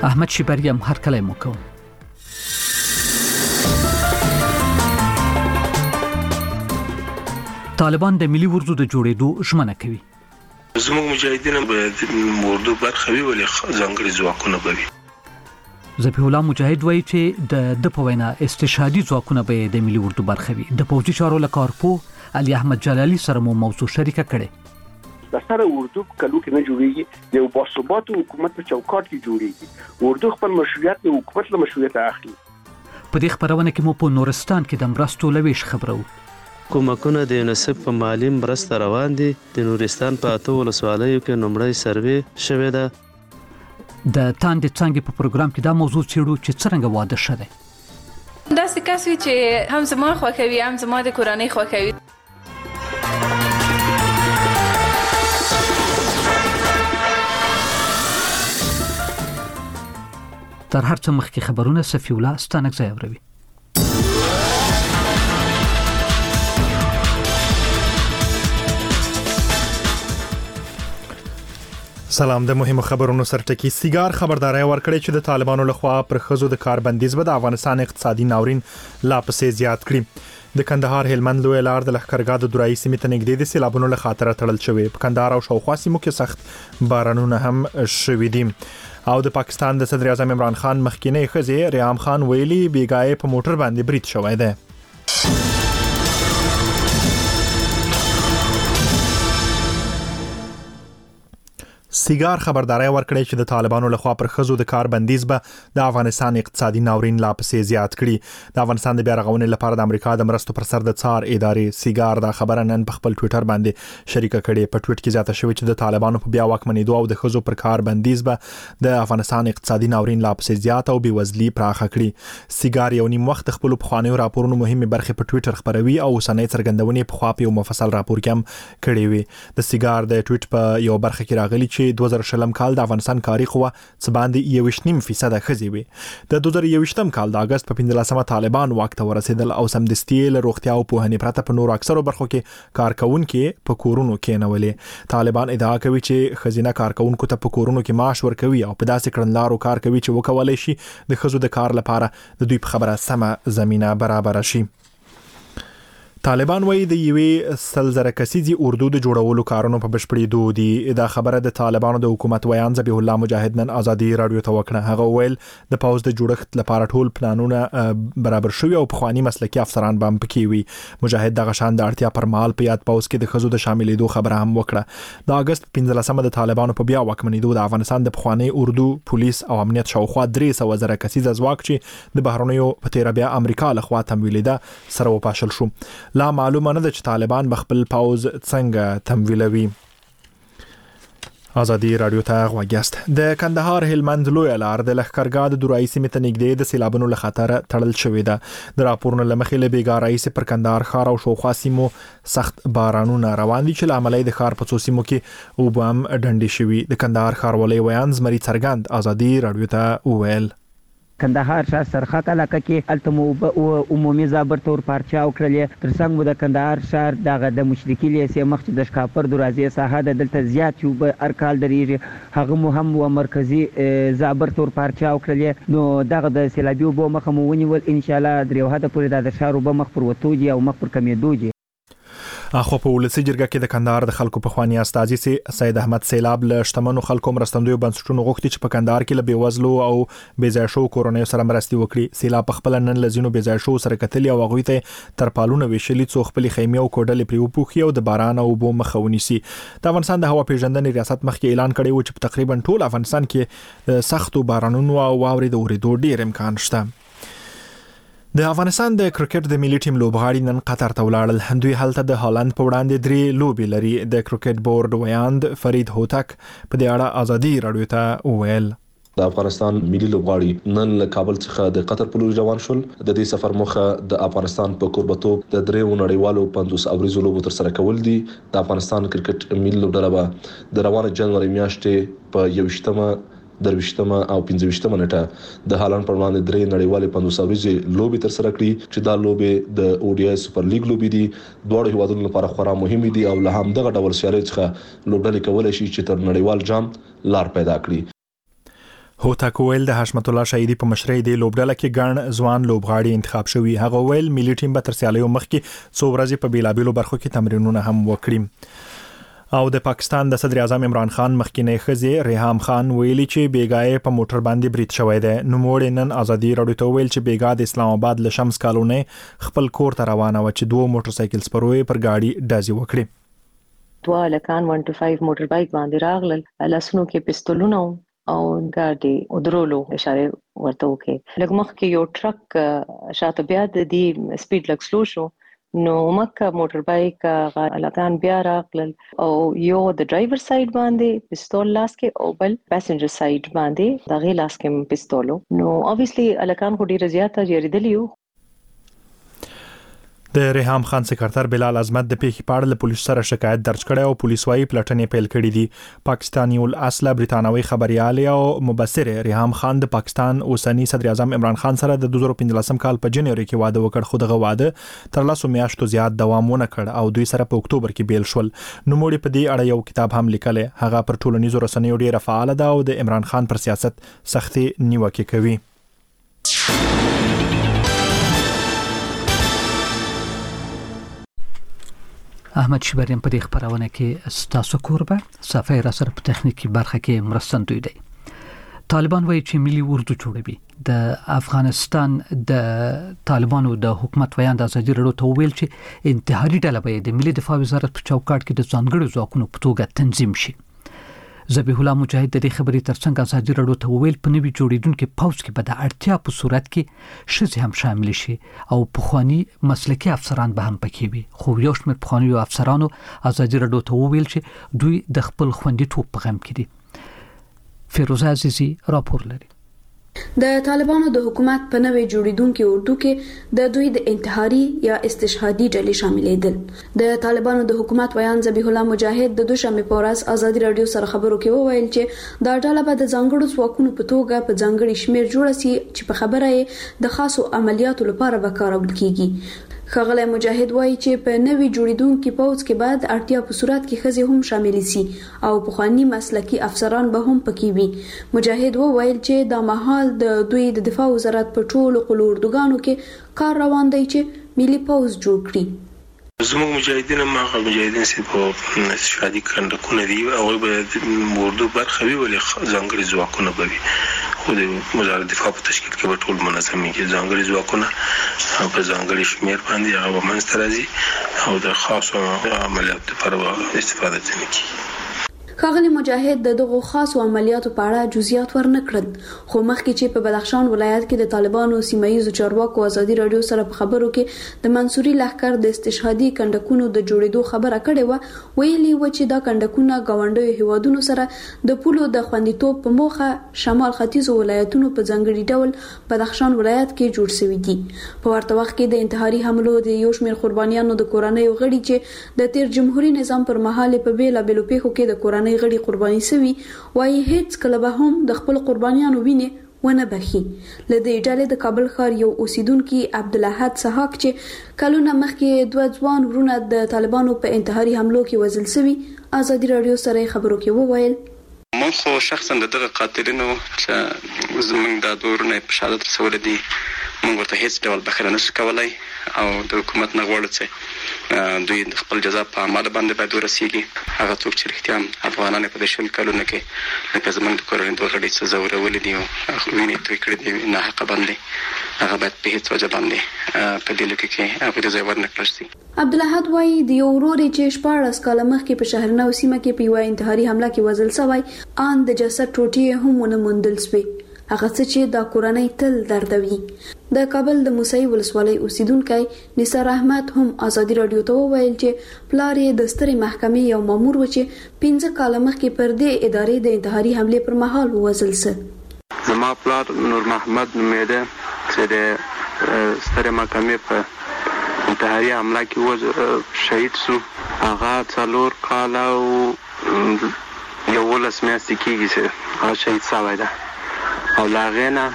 احمد شیبری هم هرکلی مو کوم. طالبان د ملي اردو د جوړېدو ژمنه کوي. زموږ مجاهدین به اردو برخه وي ولې ځانګړي ځواکونه به وي. ذبیح الله مجاهد وایي چې د په وینا استشهادي ځواکونه به د ملي اردو برخه وي. د پوځي چارو له کارپو علي احمد جلالي سره مو موضوع شریکه کړې. د سره اردو په کلو کې نه جوړیږي، د یو باثباته حکومت په چوکاټ کې جوړیږي. اردو خپل مشروعیت د حکومت له مشروعیت اخلي. په دې خبرونه کې مو په نورستان کې د مرستو لويش خبرو. کومکونه د یونیسف په مالی مرسته روان دي. د نورستان په 8 ولسوالیو کې نمړی سروې شوې ده. د تاندې څنګه په پروګرام کې دا موضوع چیرو چې څنګه واده شوه. دا څه کس وی چې هم زما خوښوي هم زما د کورنۍ خوښوي. تر هر څه مخکې خبرونه صفی الله ستانک زیاوروي. سلام. د مهمو خبرونو سرټکی سیګار خبرداري ورکړي چې د طالبانو لخوا پر خزو د کاربندیز به د افغانستان اقتصادي ناورین لا پسې زیات کړي. د کندهار هلمند لوی لار د لښکرګاه د درایي سیمې ته نږدې د سیلابونو له خاطره تړل شوی. په کندهار او شاوخوا سیمو کې سخت بارانونه هم شوي دي. او د پاکستان د صدر اعظم عمران خان مخکینی ښځې ریام خان ویلي بیګای په موټر باندې برید شوی دی. سیګار خبرداري ورکړي چې د طالبانو لخوا پر خزو د کاربندیز به د افغانستان اقتصادي ناورین لا پسې زیات کړي. د افغانستان د بیا رغونې لپاره د امریکا د مرستو پر سر د څار ادارې سیګار دا خبره نن په خپل ټوئیټر باندې شریکه کړې. په ټوئیټ کې زیاته شوې چې د طالبانو په بیا واکمنېدو او د خزو پر کاربندیز به د افغانستان اقتصادي ناورین لا پسې زیات او بیوزلي پراخه کړي. سیګار یو نیم وخت خپل پخوانیو راپورونو مهمه برخه په ټوئیټر خبروي او سنې څرګندونې په خوا په یو مفصل راپور کې هم کړې وي. د سیګار د ټوئیټ په یو برخه کې راغلي چې 2000 کال د افغانستان کاری قوه څه باندې 1.5% خزي وي. د 2021 کال د اگست په 15مه طالبان واک ته ورسېدل او سمدستي له روغتیا او پوهنې پرته په نور اکثرو برخو کې کارکونکو په کورونو کې نولې. طالبان ادعا کوي چې خزینه کارکونکو ته په کورونو کې معاش ورکوي او په داسې کړنلارو کار کوي چې وکولای شي د خزو د کار لپاره د دوی په خبره سمه زمينه برابر شي. طالبان وایي د یوې 100,000 کسیزي اردو د جوړولو کارونو په بشپړېدو دي. دا خبره د طالبانو د حکومت ویان ذبیح الله مجاهد نن ازادي رادیو ته وکړه. هغه ویل د پاوز د جوړښت لپاره ټول پلانونه برابر شوي او پخوانی مسلکي افسران به هم پکې وي. مجاهد دغه شان د اړتیا پر مهال په یاد پاوز کې د خزو د شاملېدو خبره هم وکړه. د اگست 15مه د طالبانو په بیا واکمنېدو د افغانستان د پخوانی اردو پولیس او امنیت شاوخوا 300,000 کسیزه ځواک چې د بهرنیو په تیر بیا امریکا لخوا تمویلېده سره وپاشل شو. لا معلومه نه ده چې طالبان بخپل پاوز څنګه تمویلوي. ازادي رادیو ته غوږیاست. د کندهار هلمند لوی لار د لښکرګاه د درایي سیمې ته نږدې د سیلابونو له خاطره تړل شوې ده. د راپورونو له مخې له بیګارایي سي پر کندهار ښار او شاوخوا سیمو سخت بارانونه روان دي چې له امله د ښار په څو سیمو کې اوبه هم ډنډې شوي. د کندهار ښاروالۍ ویان زمري څرګند ازادي رادیو ته وویل کندهار شهر سرخط علاقه کې التمو عمومي ضابط تور پارچاو کړل. ترڅنګ مو د کندهار شهر دغه د مشرقي لیسې مخ د شکاپر دروازې ساحه د دلته زیات یو ارکال درېږي. هغه مو هم و مرکزی ضابط تور پارچاو کړل. نو دغه د سیلابي وبو مخ مو ونیول. ان شاء الله درې وحده پورې د شهر وبو مخ پر وتوږي او مخ پر کمیدوږي. اخو په ولسی جرګه کې د کندهار د خلکو په خواني استاذي سي سید احمد سیلاب له شتمنو خلکو مرستندوی بنسټونو غوښتي چې په کندهار کې له بیوزلو او بیځای شو کورونې سره مرستي وکړي. سیلاب په خپل نن لزینو بیځای شو سره کتلی او غوي ته ترپالونه ویشلې څو خپل خیمه او کوډلې پریو پوخي او د باران او بو مخونی سي. د افغانستان د هوا پیژندنې ریاست مخکې اعلان کړی و چې په تقریبا ټول افغانستان کې سختو بارانونو او واورې د اورېدو ډیر امکان شته. د افغانستان د کرکټ د ملي ټیم لوبغاړي نن قطر ته ولاړل. دوی هلته د هالند په وړاندې 3 لوبې لري. د کرکټ بورډ ویاند فرید هوتک په دې اړه ازادي رادیو ته وویل د افغانستان ملي لوبغاړي نن له کابل څخه د قطر په لور روان شول. د دې سفر موخه د افغانستان په کوربتوب د 3 نړیوالو 50 اوریزو لوبو تر سره کول دي. د افغانستان کرکټ ملي لوبډله به د روانه جنوري میاشتې په 21مه 23مه او 25مه نیټه د هالند پر وړاندې 3 نړیوالې 50 اوریزې لوبې تر سره کړې چې دا لوبې د ODI سوپر لیګ لوبې دي. دواړو هیوادونو لپاره خورا مهمې دي او له همدغه ډول سیالۍ څخه لوبډلې کولای شي چې تر نړیوال جام لار پیدا کړي. هوتک ویل د حشمت الله شهیدی په مشرۍ د لوبډله کې ګڼ ځوان لوبغاړي انتخاب شوي. هغه ویل ملي ټیم به تر سیالیو مخکې څو ورځې په بیلابیلو برخو کې تمرینونه هم وکړي. او د پاکستان د صدر اعظم عمران خان مخکینی ښځې ریحام خان ویلي چې بیګا په موټر باندې برید شوی دی. نوموړې نن ازادي راډیو ته ویل چې بیګا د اسلام آباد له شمس کالونی خپل کور ته روانه و چې 2 موټر سایکل سپروي پر گاډي ډازي وکړي. دوه لکان 125 موټر بایک باندې راغلل، لاسونو کې پستولونه او ګاډي ودرولو اشاره ورته وکړه. لږ مخکې یو ټرک شاته بیا د دې سپیډ لږ سلو شو، نو مکه موټر بایک لکان بیا راغلل او یو د ډرایور سایډ باندې پستول لاس کې او بل پاسنجر سایډ باندې د غي لاس کې پستولو. نو obviously لکان خو ډیره زیاته جریدلیو. د ریحام خان سکرټر بلال عظمت د پیښې په اړه له پولیسو سره شکایت درج کړی او پولیس وايي پلټنې پیل کړې دي. پاکستاني الاصله برتانوي خبريال او مبصر ریحام خان د پاکستان اوسنی صدر اعظم عمران خان سره د 2015 کال په جنوري کې واده وکړ، خو دغه واده تر 10 میاشتو زیات دوام ونه کړ او دوی سره په اکتوبر کې بیل شول. نوموړي په دې اړه یو کتاب هم لیکلی. هغه پر ټولنیزو رسنیو ډیره فعال ده او د عمران خان پر سیاست سختي نیوکه کوي. احمد شبریم په دې خبرونه کې ستاسو کوربه صفای را سره په تخنیکی برخه کې مرستندوی دی. طالبان وایي چې ملي اردو جوړوي. د افغانستان د طالبانو د حکومت ویاند ازادي راډیو ته ویل چې انتحاري ډله به د ملي دفاع وزارت په چوکاټ کې د ځانګړو ځواکونو په توګه تنظیم شي. ذبیح الله مجاهد د دې خبرې ترڅنګ ازادي راډیو ته ویل په نوي جوړیدونکو پوځ کې به د اړتیا په صورت کې شذ هم شامل شي او پخوانی مسلکي افسران به هم پکې وي. خو یو شمېر پخوانی افسرانو ازادي راډیو ته ویل چې دوی د خپل خوندیتوب په غم کې دي. فیروزه عزیزی راپور لري. د طالبانو د حکومت په نوې جوړیدونکو اردو کې د دوی د انتحاري یا استشهادي ډلې شاملې دي. د طالبانو د حکومت ویان ذبیح الله مجاهد د دوشنبه په ورځ ازادي راډیو سره خبرو کې وویل چې دا ډله به د ځانګړو ځواکونو په توګه په ځانګړي شمیر جوړ شي چې په خبره یې د خاصو عملیاتو لپاره به کارول کیږي. ښاغلی مجاهد وایي چې په نوې جوړیدونکو پوځ کې بعد اړتیا په صورت کې ښځې هم شامل شي او پخوانی مسلکي افسران به هم پکې وي. مجاهد وویل چې دا مهال د دوی د دفاع وزارت په ټولو قلو اردوګانو کې کار روان دی چې ملي پوځ جوړ کړي. زموږ مجاهدین ماغه مجاهدین چې په استشهادي کندکونه دي او به اردو برخه وی ولې ځانګړي ځواکونه به وي. خو د وزارت دفاع په تشکیل کې به ټول منظمي کې ځانګړي ځواکونه په ځانګړي شمیر باندې هغه منځته راځي او د خاصو عملیاتو لپاره استفاده ځنه کوي. ښاغلی مجاهد د دغو خاصو عملیاتو په اړه جزئیات ورنکړل، خو مخکې چې په بدخشان ولایت کې د طالبانو سیمایي چارواکو ازادي راډیو سره په خبرو کې د منصوري لښکر د استشهادي کندکونو د جوړېدو خبره کړې و، ویلي و چې دا کندکونه ګاونډیو هیوادونو سره د پولو د خوندیتوب په موخه شمال ختیځو ولایتونو په ځانګړي ډول بدخشان ولایت کې جوړ شوي دي. په ورته وخت کې د انتحاري حملو د یو شمېر قربانیانو د کورنیو غړي چې د تیر جمهوریت نظام پر مهال په بیلابېلو پیښو کې د کورنۍ غړي قرباني شوي وایي هیڅ کله به هم د خپل قربانیانو وینې ونه بخي. له دې ډلې د کابل ښار یو اوسیدونکي عبدالاحد سحاق چې کلونه مخکې 2 ځوان ورونه د طالبانو په انتحاري حملو کې وژل شوي ازادي راډیو سره خبرو کې وویل مونږ خو شخصا دغه قاتلینو چې زمونږ د دورونه په شهادت رسول دي مونږ ورته هیڅ ډول بخښنه نشو کولای او د حکومت نه غواړو چې دوی خپل جزا په عمل باندې باید ورسیږي. هغه څوک چې رښتیا افغانان په دې شل کلونو کې لکه زمونږ د کورنۍ دوه غړي څه ځورولي دي او وینې توی کړي دي نه حق باندې هغه باید په هیڅ وجه باندې په دې لکه کې هغه د ځای ورنکړل شي. عبدالاحد وایي د یو ورور چې 14 کاله مخکې په شهرنو سیمه کې په یو انتحاري حمله کې وژل شوی ان د جسد ټوټې هم ونه موندل شوې. هغه څه چې د کورنۍ تل دردوي. د کابل د موسی ولسوالۍ اوسیدونکي نثار احمد هم ازادي راډیو ته وویل چې پلار یې د سترې محکمې یو مامور و چې 15 کاله مخکې پر دې ادارې د انتحاري حمله پر مهال وژل شو. زما پلار نور محمد نومیده چې د سترې محکمې په انتحاري حمله کې شهید شو. هغه 4 کاله او 11 میاشتې کېږي چې هغه شهید شوی ده او له هغې نه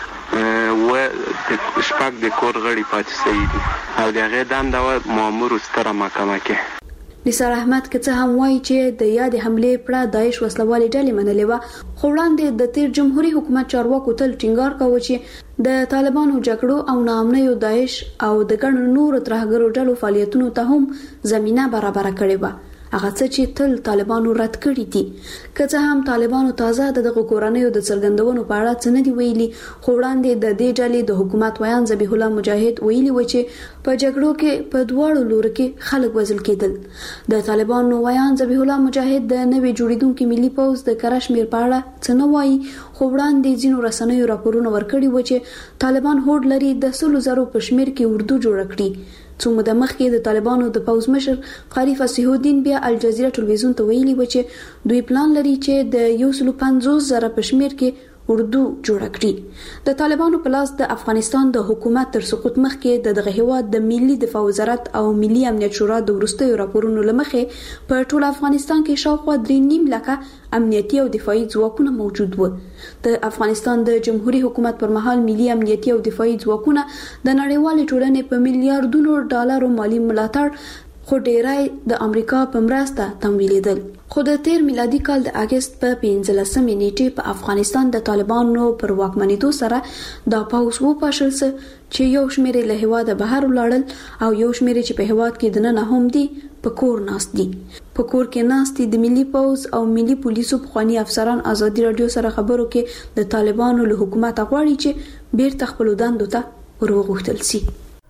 شپږ د کور غړي پاتې شوي دي او د هغې دنده وه مامورو ستره محکمه کې. نثار احمد که څه هم وایي چې د یاد حمله پړه داعش وسلوالې ډلې منلې و، خو وړاندې د تیر جمهوریت حکومت چارواکو تل ټینګار کاوه چې د طالبانو جګړو او ناامنیو داعش او د ګڼو نورو ترهګرو ډلو فعالیتونو ته هم زمينه برابر کړې و، هغه څه چې تل طالبانو رد کړی دي. که څه هم طالبانو تازه دغه کورنیو د څرګندونو په اړه څه نه دی ویلي، خو وړاندې د دې ډلې د حکومت ویان ذبیح الله مجاهد ویلي و چې په جګړو کې په دواړو لورو کې خلک وژل کېدل. د طالبانو ویان ذبیح الله مجاهد د نوې جوړیدونکو ملي پوز د کشمیر په اړه څه نه وایي، خو وړاندې ځینو رسنیو راپورونه ورکړي و چې طالبان هوډ لري د 100,000 په شمیر کې اردو جوړ کړي. څو موده مخکې د طالبانو د پوز مشر قاری فصیح الدین بیا الجزیره ټلویزیون ته ویلي و چې دوی پلان لري چې د 150,000 په شمیر کې اردو جوړ کړي. د طالبانو په لاس د افغانستان د حکومت تر سقوط مخکې دغه هیواد د ملي دفاع وزارت او ملي امنیت شورا د وروستیو راپورونو لمخې په ټول افغانستان کې شاوخوا 3.5 لکه امنیتي او دفاعي ځواکونه موجود و. د افغانستان د جمهوریت حکومت پر مهال ملي امنیتي او دفاعي ځواکونه د نړیوال ټولنې په میلیارډونو ډالرو مالی ملاتړ خو ډیرای د امریکا په مرسته تمویلیدل. خو د تیر میلادي کال د اگست په 15مې نیټه په افغانستان د طالبانو پر واکمنېدو سره د پاوس وو پاشل چې یو شمېر له هواده بهر ولاړل او یو شمېر چې په هواد کې دننه هم دي په کور ناست دي. په کور کې ناست دي د ملي پوز او ملي پولیسو پخوانی افسران ازادي رادیو سره خبرو کې د طالبانو له حکومت غواړي چې بیرته خپل دندو ته ورغوښتل شي.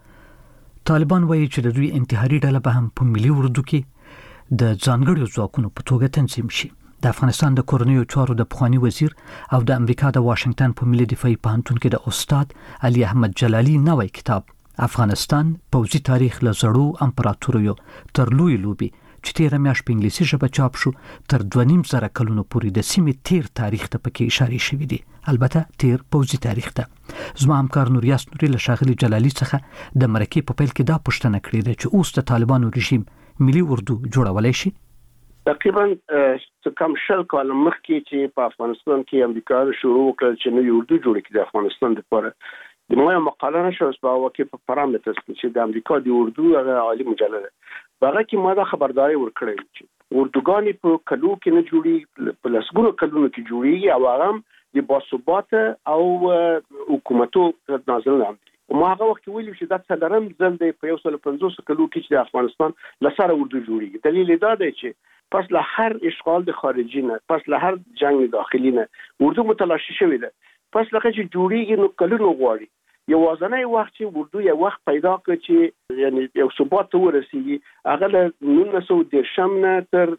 طالبان وایي چې د دوی انتحاري ډله به هم په ملي اردو کې د ځانګړو ځواکونو په توګه تنظیم شي. د افغانستان د کورنیو چارو د پخوانی وزیر او د امریکا د واشنگټن په ملي دفاعي پوهنتون کې د استاد علي احمد جلالي نوې کتاب افغانستان پوځي تاریخ له زړو امپراتوریو تر لوی لوبي چې تیر میاشت په انګلیسي ژبه چاپ شو تر 2.5 کلونو پورې د سیمې تیر تاریخ ته پکې اشاره شوې دي، البته تیر پوځي تاریخ ته. زما همکار نوریاس نوري له شاغلي جلالي څخه د مرکې په پیل کې دا پوښتنه کړې ده چې اوس د طالبانو رژیم ملي اردو جوړولای شي. تقریبا کم 10 کال مخکې چې په افغانستان کې امریکا شروع وکړ چې نوې اردو جوړ کړي د افغانستان لپاره، د موږ مقاله نشو په واقع په پارامترز کې چې د امریکا د اردو هغه عالی مجله ده، هغه کې ما دا خبرداري ورکړې چې اردوګانی په کلو کې نه جوړي، په لسګونو کلونو کې جوړي او هغه د باثبات او حکومتو نازل نه دي. ما هغه وخت ویل چې دا څلورم ځل دی په 150 کلو کې چې د افغانستان لسره اردو جوړي. دلیل دا دی چې پس له هر اشغال د خارجي نه، پس له هر جنگ داخلي نه اردو متلاشي شوې ده. پس لکه چې جوړیږي نو کلونو غواړي. یوازنی وخت چې اردو یو وخت پیدا کړ چې یعنی یو ثبات ورسیږي هغه له 1910 نه تر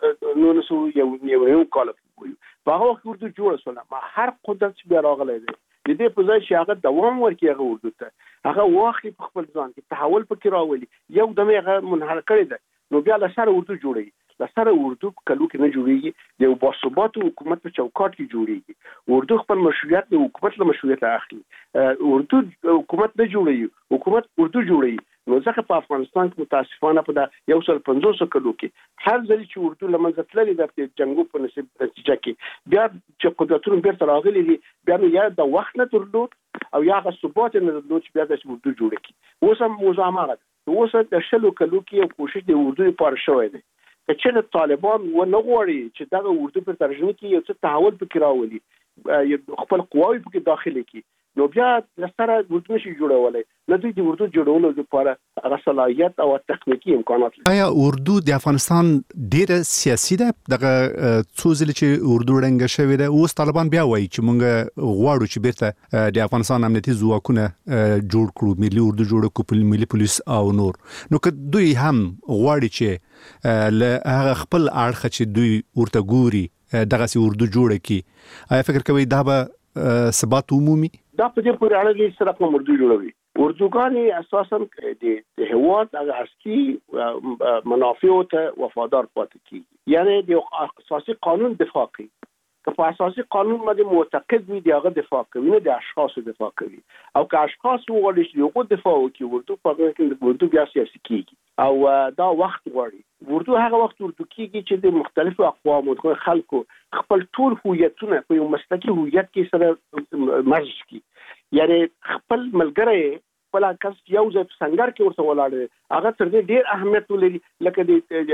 1901 کال پورې په هغه وخت اردو جوړ شو. ما هر قدرت چې بیا راغلی دی د دې په ځای چې هغه دوام ورکړي هغه اردو ته هغه واخلي په خپل ځان کې تحول پکې راولي، یو دمه هغه منحل کړی دی، نو بیا له سره اردو جوړي. لسره اردو کلو کې نه جوړيږي، د باثبات حکومت په چوکاټ کې جوړيږي. اردو خپل مشروعیت د حکومت له مشروعیت اخلي. اردو حکومت نه جوړي، حکومت اردو جوړي. نو ځکه په افغانستان کې متاسفانه په 150 کلو کې هر ځل چې اردو لمنځه تللې د جنگو په نتیجه کې بیا چې قدرتونو بیرته راغلي دي، بیا نو یا د وخت نه درلود او یا غو ثبات نه درلود چې بیا د اردو جوړ کی. اوس هم موضوع هغه ده، اوس د 10 کلو کې یو کوشش د اردو لپاره شوی دی چې طالبان و نه غواړي چې دا اردو په ترجمه کې یو څه تحول پکې راولي، خپل قواوی پکې داخلي کی، نو بیا لسره اردو شي جوړولای. نه دوی د اردو جوړولو لپاره هغه صلاحیت او تخنیکی امکانات لري. آیا اردو د افغانستان ډیره سیاسي ده؟ دغه څو ځله چې اردو رنګ شوی ده، اوس طالبان بیا وایي چې موږ غواړو چې بیرته د افغانستان امنیتي ځواکونه جوړ کړو، ملي اردو جوړ کړو، ملي پولیس او نور. نو که دوی هم غواړي چې له هغه خپل اړخ چې دوی ورته ګوري دغه سي اردو جوړ کړي، آیا فکر کوي دا به ثبات عمومي؟ دا په دې پورې اړه دي سره کوم اردو جوړوي. اردوګانی اساسا د هواد هغه اصلي منافع ته وفادار پاتې کیږي، یعنی د اساسي قانون دفاع کوي. که په اساسي قانون باندې معتقد وي دغه دفاع کوي، نه د اشخاص دفاع کوي. او که اشخاص وغواړي چې یو دفاع وکړي اردو په هغه کې اردو بیا سیاسي کیږي او دا وخت غواړي. اردو هغه وخت اردو کیږي چې د مختلفو اقوامو د خلکو خپل ټول هویتونه په یو مسلکي هویت کې سره مرج کی، یعنی خپل ملګری خپل کس یو ځای څنګه کې ورته ولاړ هغه تر دې ډیر اهمیت ولري لکه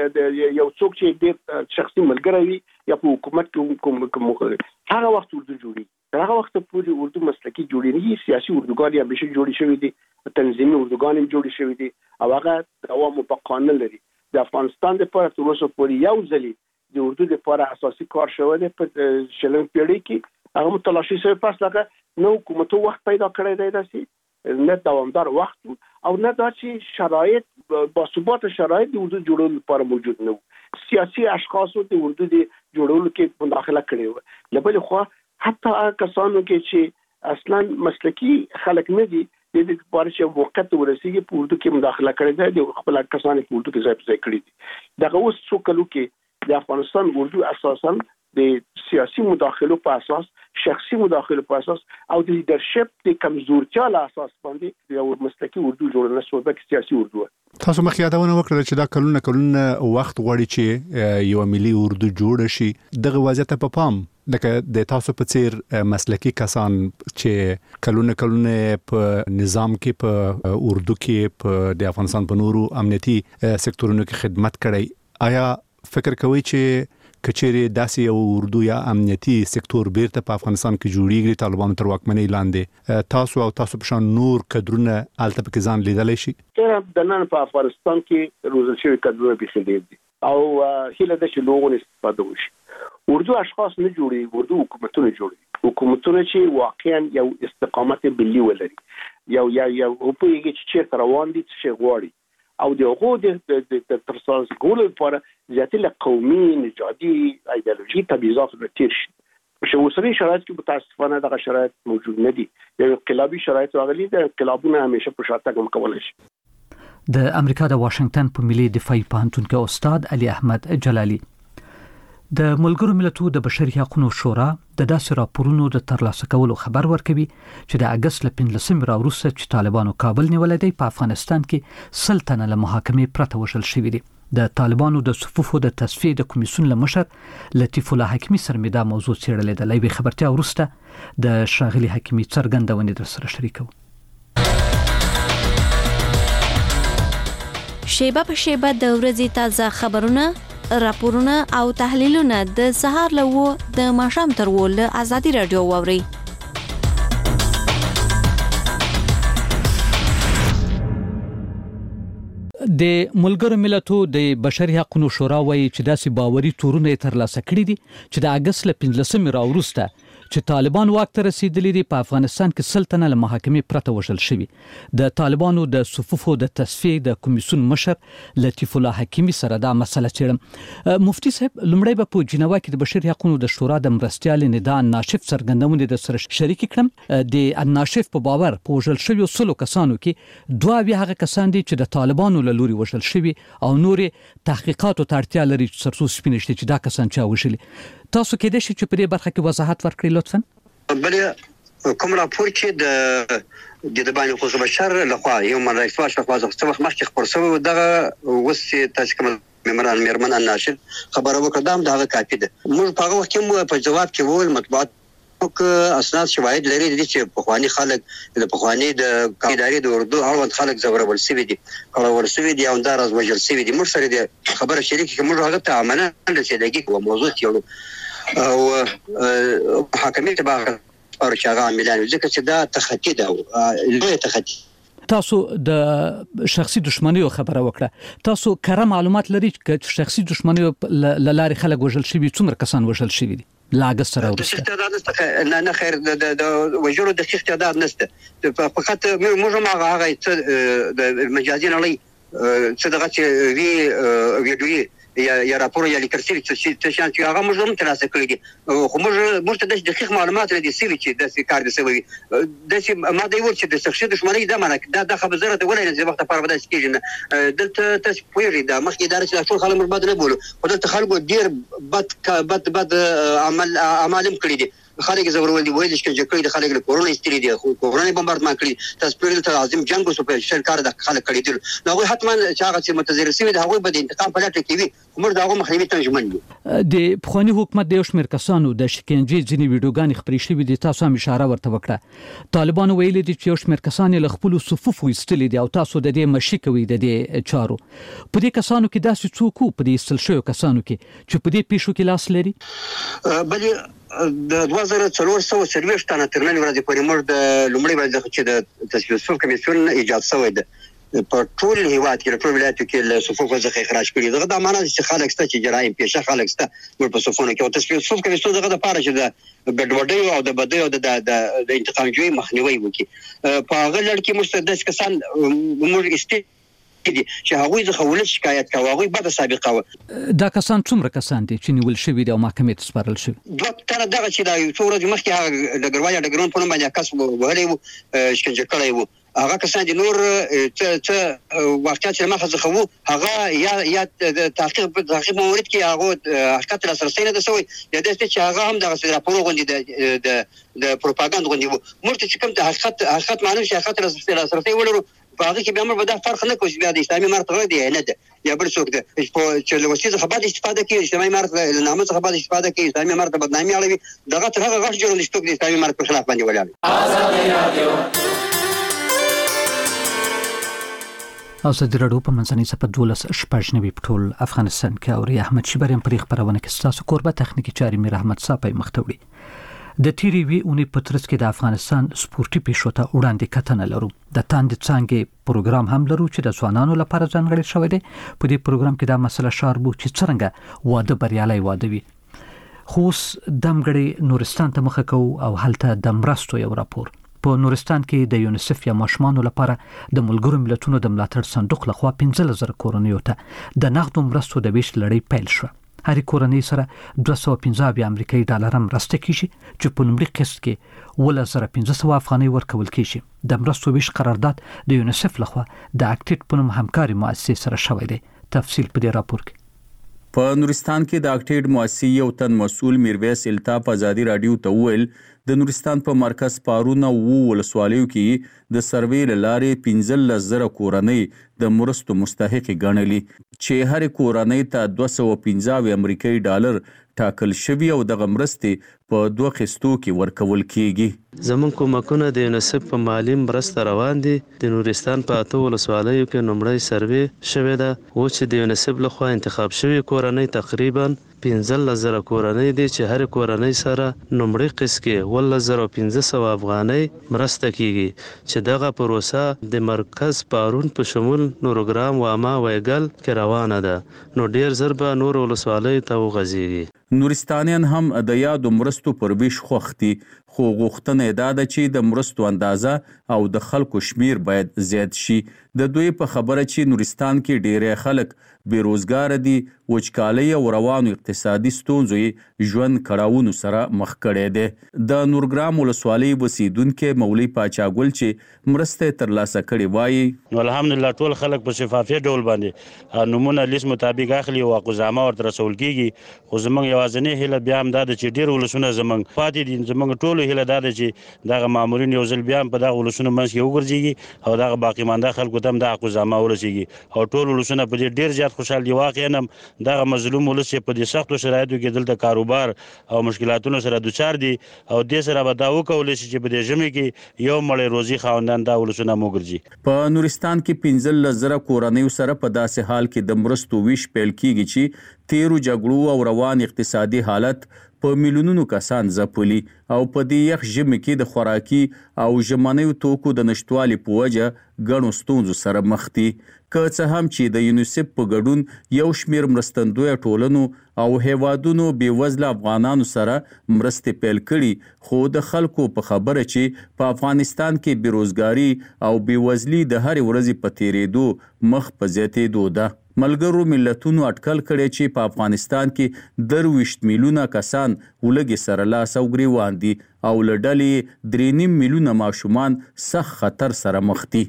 د یو څوک چې ډیر شخصي ملګری وي یا په حکومت کې کوم هغه وخت اردو جوړي هغه وخت پورې اردو مسلکی جوړي نه سیاسي اردوګان یا بشه جوړي شوی دي تنظیمي اردوګان هم جوړي شوی دي او هغه دوام په قانون لري د افغانستان لپاره تر اوسه پورې یو ځلی د اردو لپاره اساسي کار شوی دی په شلم پیړۍ کې هغه متلاشي شوی پس لکه نو حکومتو وخت پیدا کړی دی داسې نه دوامدار وخت او نه دا چې شرایط با ثبات شرایط د اردو جوړولو لپاره موجود نه وو سیاسي اشخاصو د اردو د جوړولو کې مداخله کړې وه لبل خو حتی کسانو کې چې اصلا مسلکی خلک نه دي د دې لپاره چې وخت ورسیږي په اردو کې مداخله کړې ده د خپل کسانو په اردو کې ځای کړی دي دغه اوس څو کلو کې د افغانستان اردو اساسا د سیاسي مداخلو په اساس شخصي مداخلو په اساس او د لیدرشپ د کمزورتیا له اساس باندې یو مسلکی اردو جوړول شو د سیاسي اردو تاسو مخ یادونه وکړه چې دا کلونه وخت غواړي چې یو ملي اردو جوړ شي دغه وضعیت په پام لکه د تاسو په څیر مسلکی کسان چې کلونه په نظام کې په اردو کې په د افغانستان په نورو امنیتي سکتورونو کې خدمت کړی آیا فکر کوي چې کچېری داسې یو اردو یا امنیتي سکتور بیرته په افغانستان کې جوړیږي طالبان تر واکمنۍ لاندې تاسو په شان نور کډرونه الته په ځان لیدلای شي د نن په افغانستان کې روزل شوی کډرونه به خېدي او هله د شلوغون استفاده وشي اردو اشخاص نه جوړي اردو حکومتونه جوړي حکومتونه چې واقعا یو استقامت ملي ولري یو په یوه چې روان دي چې غواړي او دغه د ترڅ ګول لپاره ذاتي له قومي نژادي ایدئولوژي تبعیضات تیر شي په اوسنۍ شرایط کې متاسفانه دغه شرایط موجود نه دي یو انقلابي شرایط راغلي د انقلابونه همیشه په شاته مکمل شي د امریکا د واشنگټن په ملي دفاعي پوهنتون کې استاد علي احمد جلالي د ملګرو ملتونو د بشري حقوقو شورا د داسې راپورونو د ترلاسه کولو خبر ورکوي چې د اگست ل 15 وروسته چې طالبانو کابل نیولې دی په افغانستان کې سلطنه له محاکمې پرته وشل شوې دي د طالبانو د صفوفو د تصفیه د کمیسیون لمشر لطیف الله حکیمی سره دا موضوع څېړلې ده لایوي خبرتیا وروسته د شاغلي حکیمی څرګندونې در سره شریکو شیبه په شیبه د ورځې تازه خبرونه راپورونه او تحلیلونه د سهار له د ماښام تر ول ازادي رادیو ووري د ملګرو ملتونو د بشري حقوقو شورا وايي چې داسې باوري تورونه ترلاسه کړي دي چې د اگست ل 15 وروسته چې طالبان واک ته رسیدلي دي په افغانستان کې سلطنه له محاکمې پرته وشل شوی د طالبانو د صفوفو د تصفیه د کمیسیون مشر لطیف الله حکیمی سره دا مسله چیرم مفتي صاحب لمړی په جنیوا کې د بشري حقوقو د شورا د مرستيال ندا ناشف څرګندونه د سره شریک کړم د ناشف په باور په وشل شوی سلو کسانو کې دوه بیا هغه کسان دي چې د طالبانو له لوري وشل شوی او نورې تحقیقات او تړتیا لري چې سرسو سپینشتي چې دا کسان چا وشلي تاسو کې د شي چې په دې برخه کې وضاحت ورکړئ لطفا بل کوم راپور چې د باندې خصوص بشر لخوا یو رئیس واش لخوا څه وخت مخکې خبر شوی دغه وسه تاسو کوم مېرمن الناشر خبره وکړه دا کافي ده موږ په هغه وخت کې په جواب کې وول مطبوعات اسناد شواهد لري چې په خواني خلک د پخوانی د ادارې د اردو اړوند خلک زورول سوي دي کړهول سوي دي او انداز وجل سوي دي موږ سره د خبره شریک کې موږ هغه ته عملاً رسیدګي کوم موضوع یو او حکومت به او شغال ملان ځکه چې دا تخطي ده لوی تخطي تاسو د شخصي دښمنیو خبره وکړه تاسو کره معلومات لري چې شخصي دښمنیو لارې خلک وژل شوي څومره کسان وژل شوي دي لاګ سره ورسته نه خیر د وجلو د استعداد نشته فقط موږ ما هغه د مجازي نه لري څه دغه چې ویډیو یا راپور یا لیکل چې شان چې هغه موږ هم ترلاسه کړی دي خو موږ ته د دقیق معلومات لري چې د کار د سوي د ما دی ور چې د شخصي دښمنۍ د معنی دا خبره زره ته ولې نه وخت په ودا سکیږي دلته تاسو پوهیږئ د مخکې ادارې چې ټول خلک مربوط نه بولو خو دلته خلکو ډیر بد عمل کړی دي خلک زورول دي وایي چې کړي د خلک له کورونا استری دي خو کورونا بمباردمان کړي تاسو په دې عظیم جنگ وسو په شرکار د خلک کړي دي نو هغه حتما چې هغه چې متضرر شوی د هغه به د انتقام په لټه کې وي موږ دا هغه مخنیوي ته ژمن یو. د پخوانی حکومت د شمیر کسانو د شکنجې ځینې ویډیوګانې خپرې شوې دي تاسو هم اشاره ورته وکړه طالبان ویلي دي چې شمیر کسان له خپل صفوف وستلي دي او تاسو د دې مشي کوي د دې چارو په دې کسانو کې داسې څوک په دې سلشيو کسانو کې چې په دې پیښو کې لاس لري بلې د 2440 تنه ترمن ورځې پورې موږ د لومړي ورځ چې د تصفیه صفوف کمیسیون ایجاد شوی دی په ټول هیواد کې په ولایتو کې له صفوف څخه اخراج کړي دغه د معنی چې خلک ست چې جرایم پیشه خلک ست ور په صفونه کې او تصفیه صفوف کمیسیون دغه د پاره چې د ګډوډۍ او د بدۍ او د انتقام جوړي مخنیوي وکړي په هغه لړ کې مستدس کسان موږ دي چې هغوی ځخه ولې شکایت کوي هغوی بده سابقه و دا کسان څومره کسان دي چې نیول شوی دی او محکمې ته سپارل شوی دوه تر دغه چې دا یو څو ورځې مخکې هغه د ګروای د ګرون په نوم باندې کس وهلی و شکنجه کړی و هغه کسان دي نور ته واقعیت چې مخه ځخه وو هغه یا تحقیق مورد کې هغه حقیقت لاسرسي نه ده سوی یا د چې هغه هم دغه راپور غونډي د پروپاګاندا غونډي وو موږ چې کوم د حقیقت معلوم شي حقیقت لاسرسي ولرو باغی کې به موږ به دا فرق نه کوو چې بیا د اسلامي مرتبه دی نه ده یا بل څوک ده چې له وسیله څخه باید استفاده کوي اسلامي مرتبه له نامه څخه باید استفاده کوي اسلامي مرتبه بدنامي اړوي دغه تر هغه غږ جوړول چې د اسلامي مرتبه خلاف باندې ولاړ ازادي راډیو په منځنۍ صفحه 12 په ټول افغانستان کې او احمد شبریم پر خبرونه کې ستاسو قربت تخنیکی چاري میر احمد صاحب مختوړي د تیری وی اونې پترس کې د افغانستان سپورتي پیښو ته وړاندې کتنه لرو د تاند څنګه پروګرام هم لرو چې د ځوانانو لپاره ځانګړی شوی دی په دې پروګرام کې دا مسله شاربو چې څنګه واده بریالي واده وي خوس دمګړي نورستان ته مخه کو او هلته د مرستو یو راپور په نورستان کې د یونیسف یا ماشومان لپاره د ملګرو ملتونو د ملاتړ صندوق لخوا 15000 کورنیو ته د نغدو مرستو د ویش لړۍ پیل شو هر کورنۍ سره 215 امریکایي ډالر مرسته کیږي چې په لومړي قسط کې 1500 افغانۍ ورکول کیږي د مرستو ویش قرارداد د یونیسف لخوا د اکټیټ په نوم همکاري مؤسسه سره شوی دی تفصیل په دې راپور کې په نورستان کې د اکټیټ مؤسسې یو تن مسؤل میرویس الطاف ازادي رادیو ته ویل د نورستان په مرکز پارونه ولسوالیو کې د سروې لارې 15000 کورنۍ د مرستو مستحق ګڼلي چې هر کورنۍ ته 215 امریکایي ډالر ټاکل شوی او د مرستې په 2 قسطو کې ورکول کیږي زمون کومکونه د یونیسف په مالی مرسته روان دي د نورستان په 8 ولسوالیو کې نمړی سروې شوی ده او چې د یونیسف لخوا انتخاب شوی کورنۍ تقریبا 15000 کورنۍ دي چې هر کورنۍ سره نمړی قسط کې 11500 افغانۍ مرسته کیږي چې دغه پروسه د مرکز پارون په شمول نورګرام واما ویګل کې روانه ده نو ډیر زربه نور ولسوالۍ ته وغځيږي نورستانیان هم د یادو مرستو پر ویش خوختي خو غوښتنه دا ده چې د مرستو اندازه او د خلکو شمیر باید زیات شي د دوی په خبره چې نورستان کې ډېر خلک بیروزګار دي وچکالۍ او روانو اقتصادي ستونزې ژوند کړهونو سره مخ کړي دي د نورګرام ولسوالۍ اوسیدونکو مولوی پاچاګل چې مرسته ترلاسه کړي وایي نو الحمدلله ټول خلک په شفافیت ډول باندې نمونه لیست مطابق اخلي او قضامه ورته رسول کیږي خو زمونږ یوازینی هیله بیا هم دا ده چې ډیر ولسونه زمونږ پاتې دي زمونږ ټول هیله دا ده چې دغه مامورین یو ځل بیا په دغه ولسونو منځ کې وګرځي او دغه باقی مانده خلکو ته هم د قضامه ورسیږي او ټول ولسونه په دې ډیر زیات خوشحال دي واقعا دغه مظلوم ولس په دې سختو شرایطو کې دلته کاروبار او مشکلاتونو سره دوچار دي او دې سره به دا وکول شي چې په دې ژمي کې یو مړی روزي خاوندان دا ولسونه موګرځي په نورستان کې 15000 کورنۍ سره په داسې حال کې د مرستو ویش پیل کیږي چې تیرو جګړو او روان اقتصادي حالت په میلیونونو کسان ځپلي او په دې یخ ژمي کې د خوراکي او ژمنیو توکو د نشټوالي په وجه ګڼو ستونزو سره مخ دي که څه هم چې د یونیسف په ګډون یو شمیر مرستندوی ټولنو او هیوادونو بیوزله افغانانو سره مرستې پیل کړي خو د خلکو په خبره چې په افغانستان کې بیروزګاری او بیوزلي د هر ورځې په تیریدو مخ په زیاتېدو ده ملګرو ملتونو اټکل کړي چې په افغانستان کې 23 میلیونه کسان ولګي سره لاس او ګریوان دي او لړډلې 3.5 میلیونه ماشومان سخت خطر سره مخ دي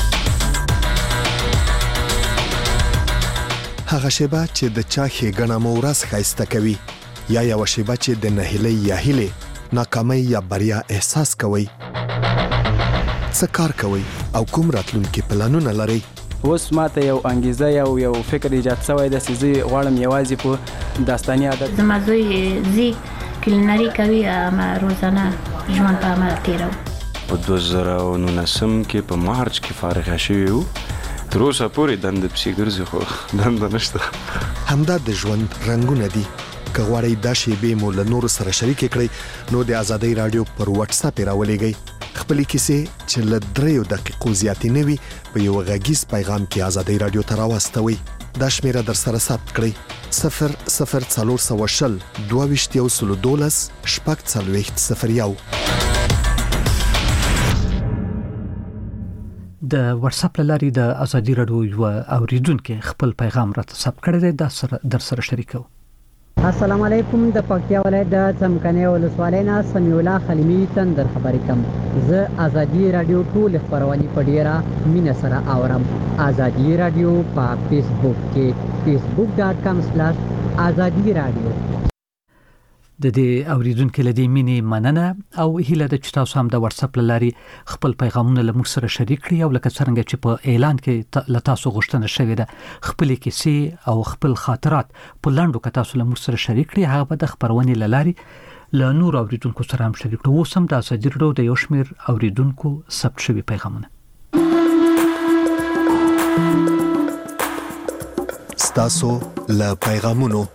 هغه شیبه چې د چا ښېګڼه مو ورځ ښایسته کوي یا یوه شیبه چې د نهیلۍ یا هیلې ناکامۍ یا بریا احساس کوئ؟ څه کار کوئ او کوم راتلونکي پلانونه لرئ؟ اوس ماته یو انګیزه یو فکر ایجاد شوی دی چې زه غواړم یوازې په داستاني عادت زما زوی کلینري کوي ما روزانه ژوند په عمل تیرو. په 2019 کې په مارچ کې فارغ شوی وو. تر اوسه پورې دنده پسې ګرځي خو دنده نشته. همدا د ژوند رنګونه دي. که غواړئ دا شیبې مو له نورو سره شریکې کړئ نو د ازادۍ رادیو پر واتس اپ راولېږئ. خپلې کیسې چې له 3 دقیقو زیاتې نه وي په یو غږیز پیغام کې ازادۍ رادیو ته راواستوئ. دا شمیره در سره ثبت کړئ 00420 22 012 د واتس اپ لاري د ازادي رادیو یو اوریدونکو خپل پیغام راته ثبت کړی دی دا در سره شریکو. السلام علیکم. د پکتیا ولایت د څمکني ولسوالۍ نه سمیع الله خلیمي تندر خبرې کوم. زه ازادي رادیو ټول خبرونه په ډیره مینه سره اورم. ازادي رادیو په فیسبوک کې facebook.com/ازادي رادیو. د دې اوریدونکو لدی مینې مننه او هیله د چې تاسو هم د واتس اپ لاري خپل پیغامونه له موږ سره شریک کړئ او لکه څنګه چې په اعلان کې تاسو غوښتنه شوې ده خپل کیسې او خپل خاطرات په لاندو کې تاسو له موږ سره شریک کړئ. هغه د خبرونه لاري له نور اوریدونکو سره هم شریک کړئ. اوس هم د ازادي رادیو د یو شمېر اوریدونکو ثبت شوی پیغامونه ستاسو له پیغامونو.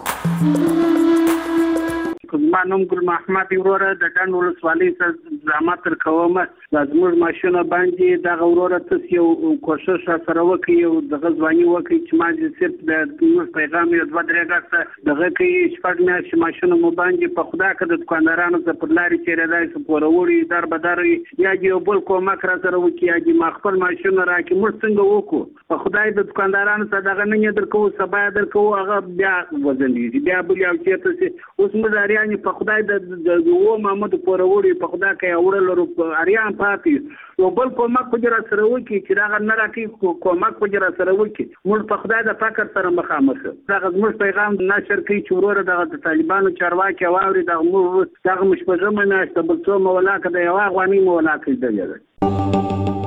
ما نوم ګل محمد وروره د ډنډ ولسوالۍ څخه زحمت تر کومه زموږ ماشونه باندې د وروره تاسو یو کوشش سره وکړئ او د غزوانی وکړئ چې ما دې صرف د پیغام یو 2-3 غاښه دغه کې شپږ میاشتې ماشونه مو باندې په خدا کې د دکاندارانو څخه پر لارې چیرې دای څه پوروري در بدر یا یو بل کومک را سره وکړي یا دې ما خپل ماشونه راکې موږ څنګه وکړو په خدای د دکاندارانو څخه دغه نه درکو سبا درکو هغه بیا وزن دي بیا بل یو چې تاسو اوس مزاریان په خدای د و محمد پوروري په خدا کې اورل اریان پاتې او بل کومک په جره سره وکړي چې دا نه راکې کومک په جره سره وکړي موږ په خدای د فقر سره مخامخ دا موږ پیغام نشر کوي چې وروره د طالبانو چارواکي واوري د موږ دغه مشپږمه میاشت بل څو مولا کې د یو غوانی مولا کې دی.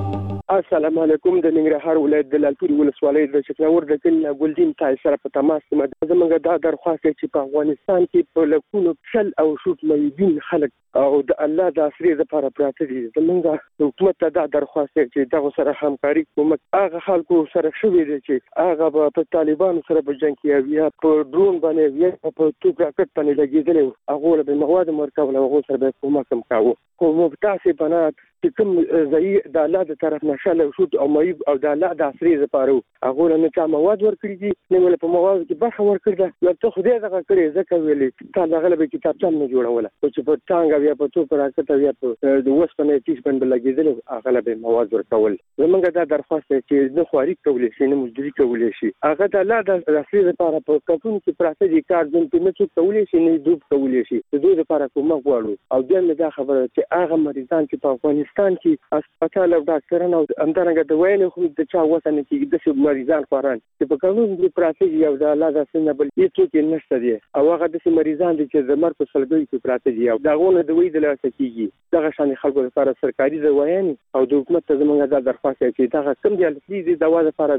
السلام علیکم. د ننګرهار ولایت د لالپوري ولسوالۍ د چکناور د کلي ګلدین تای سره په تماس کې زموږ دا درخواست چې په افغانستان کې په لکونو شل او شوت مېدین خلک او د الله د اسرې لپاره پراته دي. زموږ حکومت ته دا درخواست چې دغه سره همکاري کومک هغه خلکو سره شوي دي چې هغه په طالبانو سره په جنگ کې یا په ډرون باندې یا په توپ راکټ باندې لګیدل هغه له مواد مرکب له هغه سره کومک هم کاوه. کوم تاسو بنات چې کوم ځای د الله د طرف نشاله شوت او مېب او د الله د اسرې لپاره هغه نه چا مواد ورکړي دي نه ول په مواد کې برخه ورکړه نو ته خدای دغه کړی ځکه ویلې تا دغه به کتابچه نه جوړوله چې په ټانګ یا په توپ راکټ یا په د وسپنې تیس باندې لګیدل هغه به مواد ورکول. زمونږ دا درخواست چې نه خواري کولې شي نه مزدوري کولې شي هغه د الله د اسرې لپاره په کتون کې پراته دي کار دن په نه څه کولې شي نه دوب کولې شي د دوی لپاره کومه غواړو او دغه دا خبره چې هغه مریضان چې په افغانستان کې هسپتال او ډاکټرانو او همدارنګه د وینې خو د چا وسه نه کېږي د مریضان خوران چې په قانون کې پراته دي او د الله د سنه بل هیڅ نشته دي او هغه د مریضان دي چې د مرګ په سلګۍ کې پراته دي او داغونه د وې د لاسه کېږي دغه شان خلکو لپاره سرکاري ځوایان او د حکومت ته زموږ د درخواست چې دغه کم دي د دوا لپاره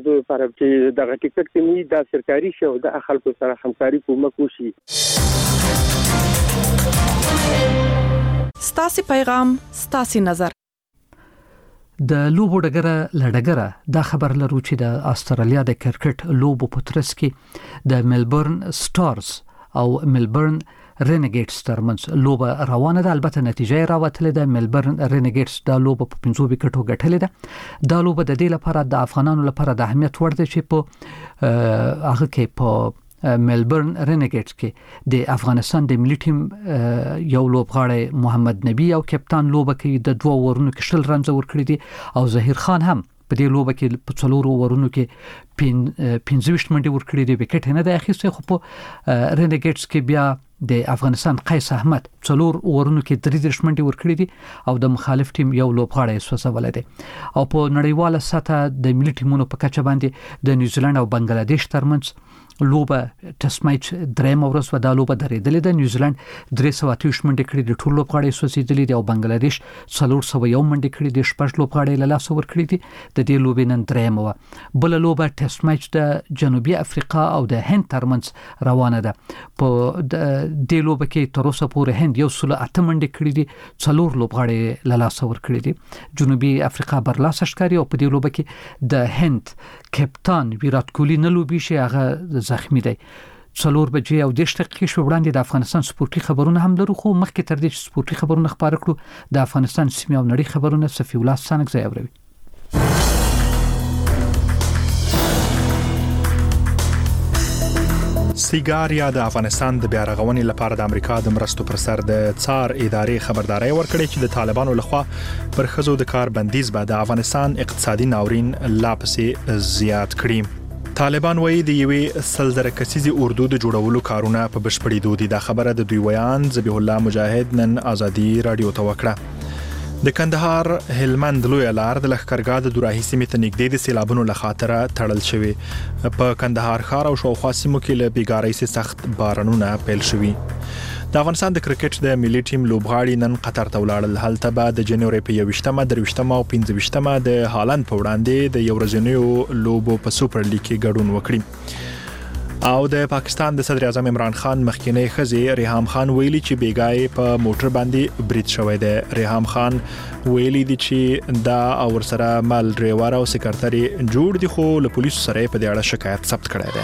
چې دغه ټیکټ کې د سرکاري شو د خلکو سره همکاري کومک وشي. ستاسو پیغام ستاسو نظر. د لوبو ډګره دا خبر لرو چې د استرالیا د کرکټ لوبو په ترڅ کې د ملبورن سټارز او ملبورن رینیګیټس ترمنځ لوبه روانه ده. البته نتیجه راوتلې ده. ملبورن رینیګیټس دا لوبه په 15 وکټو ګټلې ده. دا لوبه د دې لپاره د افغانانو لپاره د اهمیت وړ ده چې په هغه کې په ملبورن رینیګیټس کې د افغانستان د ملي ټیم یو لوبغاړی محمد نبی او کپتان لوبه کوي د 2 اورونو کې شل رنز ورکړي دي او ظهیر خان هم په دې لوبه کې په 4 اورونو کې 15 منډي ورکړي دي. وکټ نه د اخیسته خو په رینیګیټس کې بیا د افغانستان قیس احمد 4 اورونو کې 33 منډي ورکړي دي او د مخالف ټیم یو لوبغاړی سوسول دي. او په نړیواله سطح د ملي ټیمونو په کچه باندې د نیوزیلند او بنگلاديش ترمنځ لوبه ټیسټ میچ درېم ورځ و دا لوبه درېدلې ده. نیوزیلند 328 منډې کړې د ټول لوبغاړي سوځېدلې دي او بنگلاديش 401 منډې کړې د شپږ لوبغاړي له لاسه ورکړې دي. د دې لوبې نن درېم و. بل لوبه ټیسټ میچ د جنوبي افریقا او د هند ترمنځ روانه ده. په دې لوبه کې تر اوسه پورې هند 108 منډې کړې دي، 4 لوبغاړي له لاسه ورکړې دي. جنوبي افریقا برلاسه ښکاري او په دې لوبه کې د هند کپتان ویرات کوهلی نه لوبي شي، هغه زخمی دی. 4 بجې او 10 دقیقې شو وړاندې د افغانستان سپورتي خبرونه هم لرو، خو مخکې تر دې چې سپورتي خبرونه خبره کړو د افغانستان سیمه او نړۍ خبرونه صفي الله سانګ زیاوروي. سیګار یا د افغانستان د بیا رغونې لپاره د امریکا د مرستو پر سر د څار ادارې خبرداري ورکړې چې د طالبانو لخوا پر ښځو د کار بندیز به د افغانستان اقتصادي ناورین لا پسې زیات کړي. طالبان وایي د یوې سلزره کسیزي اردو د جوړولو کارونه په بشپړېدو دي. دا خبره د دوی ویان ذبیح الله مجاهد نن ازادي رادیو ته وکړه. د کندهار هلمند لوی لار د لښکرګاه د دوراهي سیمې ته نږدې د سیلابونو له خاطره تړل شوی. په کندهار ښار او شاوخوا سیمو کې له بیګارۍ څخه سخت بارانونه پیل شوي. د افغانستان د کرکټ د ملي ټیم لوبغاړي نن قطر ته ولاړل. هلته به د جنوري په 21مه، 23مه او 25مه د هالند په وړاندې د یو ورځنیو لوبو په سوپر لیګ کې ګډون وکړي. او د پاکستان د صدر اعظم عمران خان مخکینی ښځې ریحام خان ویلي چې بیګای په موټر باندې برید شوی دی. ریحام خان ویلي دي چې دا او ورسره مال ډرایور او سکرټری جوړ دي، خو له پولیسو سره په دې اړه شکایت ثبت کړی دی.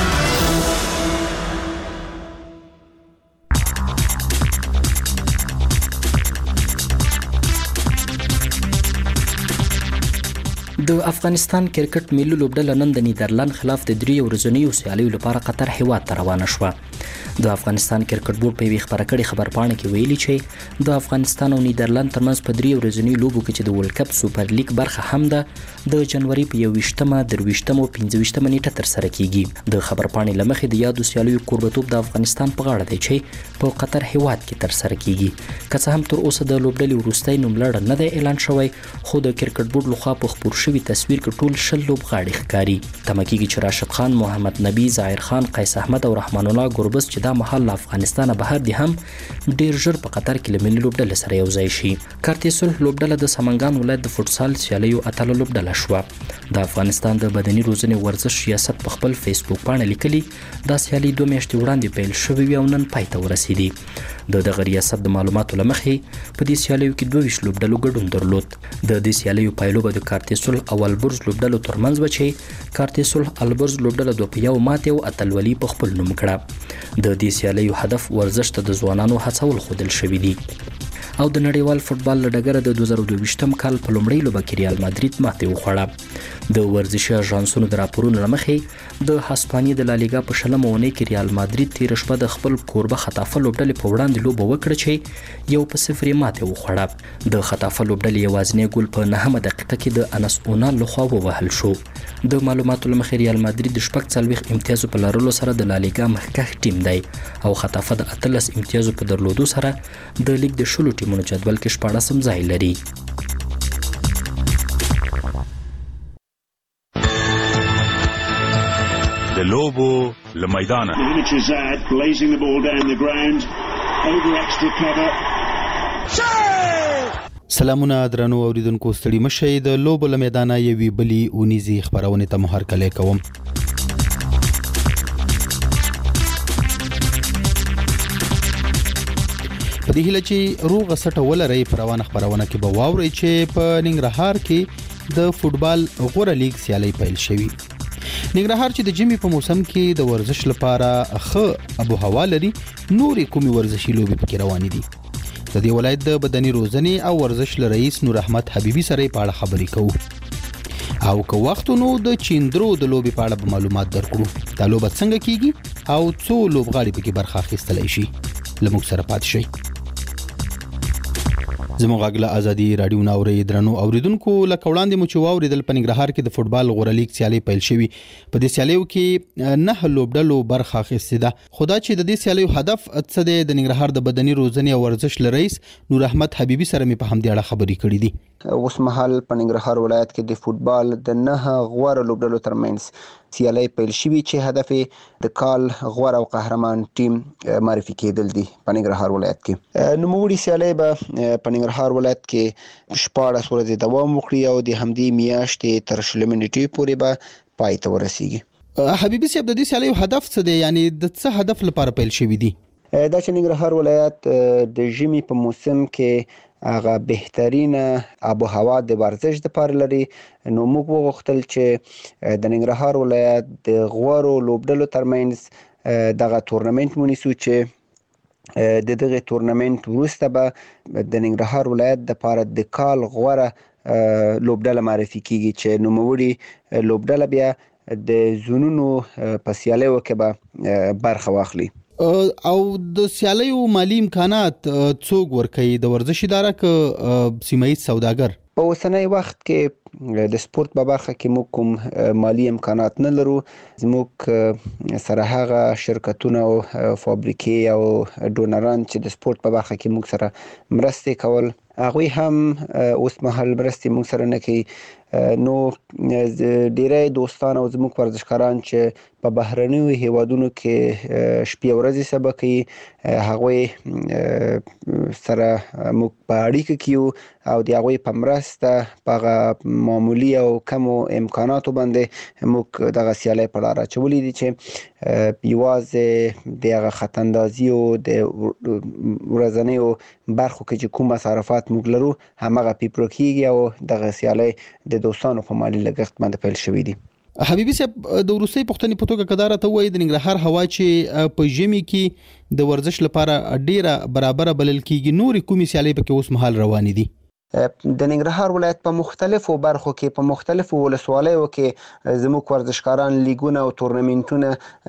د افغانستان کرکټ ملي لوبډله نن د نیدرلند خلاف د 3 ورځنیو سیالیو لپاره قطر هیواد ته روانه شوه. د افغانستان کرکټ بورډ په خبره کړې خبرپاڼه کې ویلي چې د افغانستان او نیدرلند ترمنځ په 3 ورځنیو لوبو کې چې د ورلد کپ سوپر لیګ برخه هم ده د جنوري په 21مه، 23مه او 25مه نیټه تر سره کیږي. د خبرپاڼې لمخې د یادو سیالیو کوربتوب د افغانستان په غاړه دی چې په قطر هیواد کې تر سره کیږي. که څه هم تر اوسه د لوبډلې وروستۍ نوملړ نه دی اعلان شوی، خو د کرکټ بورډ لخوا په خبر شوی تصویر کې ټول 60 لوبغاړي ښکاري. تمه کیږي چې راشد خان، محمد نبی، ظاهر خان، قیس احمد او رحمان الله ګوربز چې دا مهال له افغانستان بهر دي هم ډیر ژر په قطر کې له ملي لوبډلې سره یو ځای شي. کارتیسل لوبډله د سمنګان ولایت د فوټسال سیالیو اتله لوبډله شوه. د افغانستان د بدني روزنې ورزش ریاست په خپل فیسبوک باندې لیکلي دا سیالي 2 میاشتې وړاندې پیل شوې او نن پای ته ورسېدي. د دغه ریاست د معلوماتو لمخې په دې سیالیو کې 22 لوبډلو ګډون درلود. د دې سیالیو پایلو به د کارتیسل او البرز لوبډلو ترمنځ و چې کارتیسل البرز لوبډله 2-1 ماته او اتلولي په خپل نوم کړه. د دې سیالیو هدف ورزش ته د ځوانانو هڅول خودل شوی دی. او د نړیوال فوتبال لډګره د 2022م کال په لومړۍ لوبه کې ریال مادرید ماته وخوړه. د ورزشي اژانسونو د راپورونو لمخې د هسپانیې د لالیګا په شلمه ونې کې ریال مادرید تیر شپه د خپل کوربه خطافه لوبډلې په وړاندې لوبه وکړه چې 1-0 ماته وخوړه. د خطافه لوبډلې یوازینی ګول په 9مه دقیقه کې د انس اونال لخوا ووهل شو. د معلوماتو لمخې ریال مادرید د 40 امتیازو په لرلو سره د لالیګا مخکښ ټیم دی او خطافه د 18 امتیازو په درلودو سره د لیګ د شلو ټیمونو جدول کې 14 ځای لري. د لوبو لمیدانه سلامونه درنو اوریدونکو، ستړي مشئ. د لوبو لمیدانه یوې بلی اونیزي خبرونه ته مهرکلی کوم. په دې هیله چې روغ سټه ولري پر روانه خبرونه کې به واوري چې په ننګرهار کې د فوتبال غوړه لیګ سیالي پیل شوی. ننګرهار چې د جمی په موسم کې د ورزش لپاره ښه ابو هوا لري، نورې کومي ورزشي لوبې پکې روانې دي. د دې ولایت د بدني روزنې او ورزش رئیس نور احمد حبیبي سره په اړه خبرې کوو او که وختونو د چیندرو د لوبې په اړه معلومات درکړو. دا لوبه څنګه کیږي او څو لوبغاړي پکې برخه اخیستلی شي. لموږ سره پاتې شئ. زموږ غږ ازادي رادیو ناوري درنو اوریدونکو، لکه وړاندې مو چې واوریدل په ننګرهار کې د فوتبال غوړه لیګ سیالي پیل شوی. په دې سیالیو کې 9 لوبډلو برخه اخیستې ده. خدا چې د دې سیالیو هدف څه دی، د ننګرهار د بدني روزنې او ورزش رئیس نور احمد حبیبي سره مې په همدې اړه خبرې کړې دي. اوس مهال په ننګرهار ولایت کې د فوتبال د 9 غوړه لوبډلو ترمنځ سیالۍ پیل شوي چې هدف د کال غوره او قهرمان ټیم معرفي کېدل دي په ننګرهار ولایت کې. نوموړي سیالۍ به په ننګرهار ولایت کې 14 ورځې دوام وکړي او د همدې میاشتې تر 20 نیټې پورې به پای ته ورسیږي. حبیبي صاحب د دې سیالۍ هدف څه دی، یعنی د څه هدف لپاره پیل شوي دي؟ دا چې ننګرهار ولایت د ژمي په موسم کې هغه بهترینه آب و هوا د ورزش لپاره لري، نو موږ وغوښتل چې د ننګرهار ولایت د غوړو لوبډلو ترمنځ دغه تورنمنت ونیسو چې د دغه تورنمنت وروسته به د ننګرهار ولایت لپاره د کال غوره لوبډله معرفي کیږي چې نوموړي لوبډله بیا د زونونو په سیالیو کې به برخه واخلي. او د سیالیو مالی امکانات څوک ورکوي، د ورزش اداره که سیمه‌ییز سوداګر؟ په اوسنی وخت کې د سپورت په برخه کې موږ کوم مالی امکانات نه لرو. زموږ سره هغه شرکتونه او فابریکې او ډونران چې د سپورت په برخه کې موږ سره مرستې کول، هغوی هم اوس مهال مرستې موږ سره نه کوي. نو ډیری دوستان او زموږ ورزشکاران چې په بهرنیو هیوادونو کې شپې ورځې سبا کوي، هغوی سره موږ په اړیکه کې یو او د هغوی په مرسته په هغه معمولي او کمو امکاناتو باندې موږ دغه سیالۍ په لاره اچولي دي چې یوازې د هغه خطاندازي او د ورځنیو برخو کې چې کوم مصارفات موږ لرو همغه پیپرو کېږي او دغه سیالۍ د دوستانو په مالي لګښت باندې پیل شوي دي. حبیبي صاحب د وروستۍ پوښتنې په توګه که دا راته ووایي د ننګرهار هوا چې په ژمي کې د ورزش لپاره ډیره برابره بلل کېږي، نورې کومې سیالۍ پکې اوس مهال روانې دي؟ د ننګرهار ولایت په مختلفو برخو کې په مختلفو ولسوالیو کې زموږ ورزشکاران لیګونه او تورنمنټونه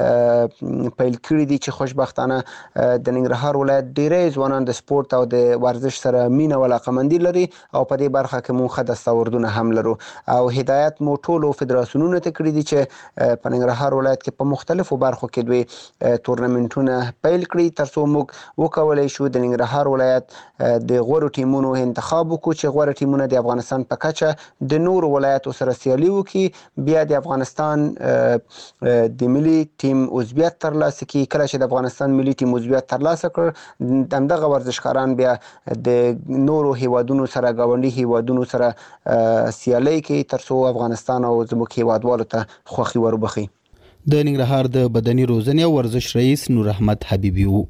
پیل کړي دي چې خوشبختانه د ننګرهار ولایت ډیری ځوانان د سپورت او د ورزش سره مینه او علاقه‌مندي لري او په دې برخه کې موږ ښه دستاوردونه هم لرو او هدایت مو ټولو فدراسیونونو ته کړي دي چې په ننګرهار ولایت کې په مختلفو برخو کې دوی تورنمنټونه پیل کړي ترڅو موږ وکولای شو د ننګرهار ولایت د غوړو ټیمونو انتخاب وکړو چې غوره ټیمونه د افغانستان په کچه د نورو ولایتو سره سیالي وکړي، بیا د افغانستان د ملي ټیم عضویت ترلاسه کړي. کله چې د افغانستان ملي ټیم عضویت ترلاسه کړ، همدغه ورزشکاران بیا د نورو هیوادونو سره ګاونډي هیوادونو سره سیالي کوي ترڅو افغانستان او زموږ هیوادوالو ته خوښي وربخي. د ننګرهار د بدني روزنې او ورزش رئیس نور احمد حبیبي وو.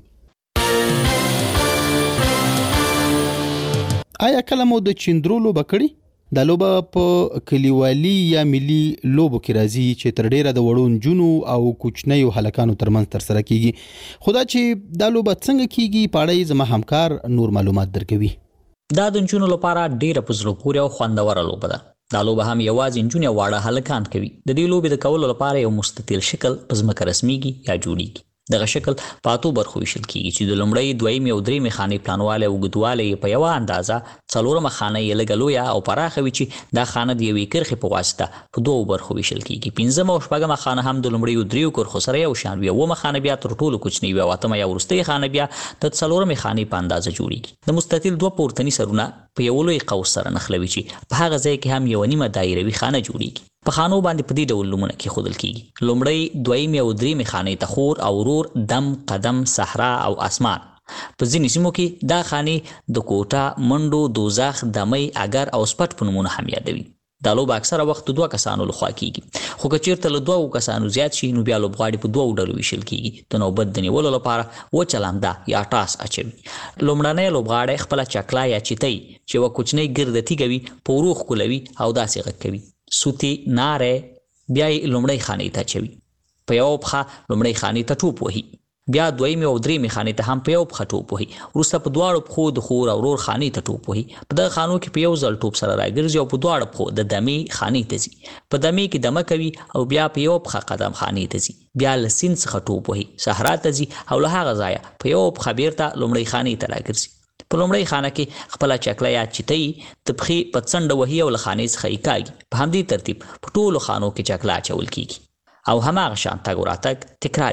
آیا کله مو د چیندرو لوبه کړې؟ دا لوبه په کلیوالي یا ملي لوبو کې راځي چې تر ډیره د وړو نجونو او کوچنیو هلکانو ترمنځ ترسره کیږي. خدا چې دا لوبه څنګه کیږي په اړه زما همکار نور معلومات درکوي. دا د نجونو لپاره ډیره په زړه پورې او خوندوره لوبه ده. دا لوبه هم یوازې نجونې او واړه هلکان کوي. د دې لوبې د کولو لپاره یو مستطیل شکل په ځمکه رسمیږي یا جوړیږي. دغه شکل په اتو برخو ویشل کیږي چې د لومړۍ، دویمې او درېیمې خانې پلانوالی او اوږدوالی یې په یوه اندازه، څلورمه خانه یې لږه لویه او پراخه وي چې دا خانه د یوې کرښې په واسطه په دوو برخو ویشل کیږي. پنځمه او شپږمه خانه هم د لومړیو دریو کرښو سره یو شان وي. اوومه خانه بیا تر ټولو کوچنۍ وي او اتمه یا وروستۍ خانه بیا د څلورمې خانې په اندازه جوړیږي. د مستطیل دوه پورتني سرونه په یو لوی قوس سره نښلوي چې په هغه ځای کې هم یوه نیمه دایروي خانه جوړیږي. په خانو باندې په دې ډول نومونه کېښودل کیږي. لومړۍ، دویمې او درېیمې خانې ته خور او ورور، دم، قدم، صحرا او اسمان. په ځینې سیمو کې دا خانې د کوټه، منډو، دوزخ، دمۍ، اگر او سپټ په نومونو هم یادوي. دا لوبه اکثره وخت دوه کسانو لخوا کیږي، خو که چیرته له دوه کسانو زیات شي نو بیا لوبغاړي په دوه ډلو ویشل کیږي. د نوبت د نیولو لپاره وچه لمده یا ټاس اچوي. لومړنی لوبغاړی خپله چکلا یا چیتۍ چې یوه کوچنۍ ګرده تیږه وي په ورو ښکلوي او داسې غږ کوي. سوتي، ناری، بیا یې لومړۍ خانې ته اچوي. په یوه پښه لومړۍ خانې ته ټوپ وهي، بیا دویمې او درېیمې خانې ته هم په یوه پښه ټوپ وهي. وروسته په دواړو پښو د خور او ورور خانې ته ټوپ وهي. په دغه خانو کې په یو ځل ټوپ سره راګرځي او په دواړو پښو د دمې خانې ته ځي. په دمې کې دمه کوي او بیا په یوه پښه قدم خانې ته ځي. بیا له سیند څخه ټوپ وهي، صحرا ته ځي او له هغه ځایه په یوه پښه بیرته لومړۍ خانې ته راګرځي. په لومړۍ خانه کې خپله چکله یا چیتۍ د پښې په څنډه وهي او له خانې څخه یې کاږي. په همدې ترتیب په ټولو خانو کې چکله اچول کیږي او هماغه شان تګ وراتګ تکراریږي.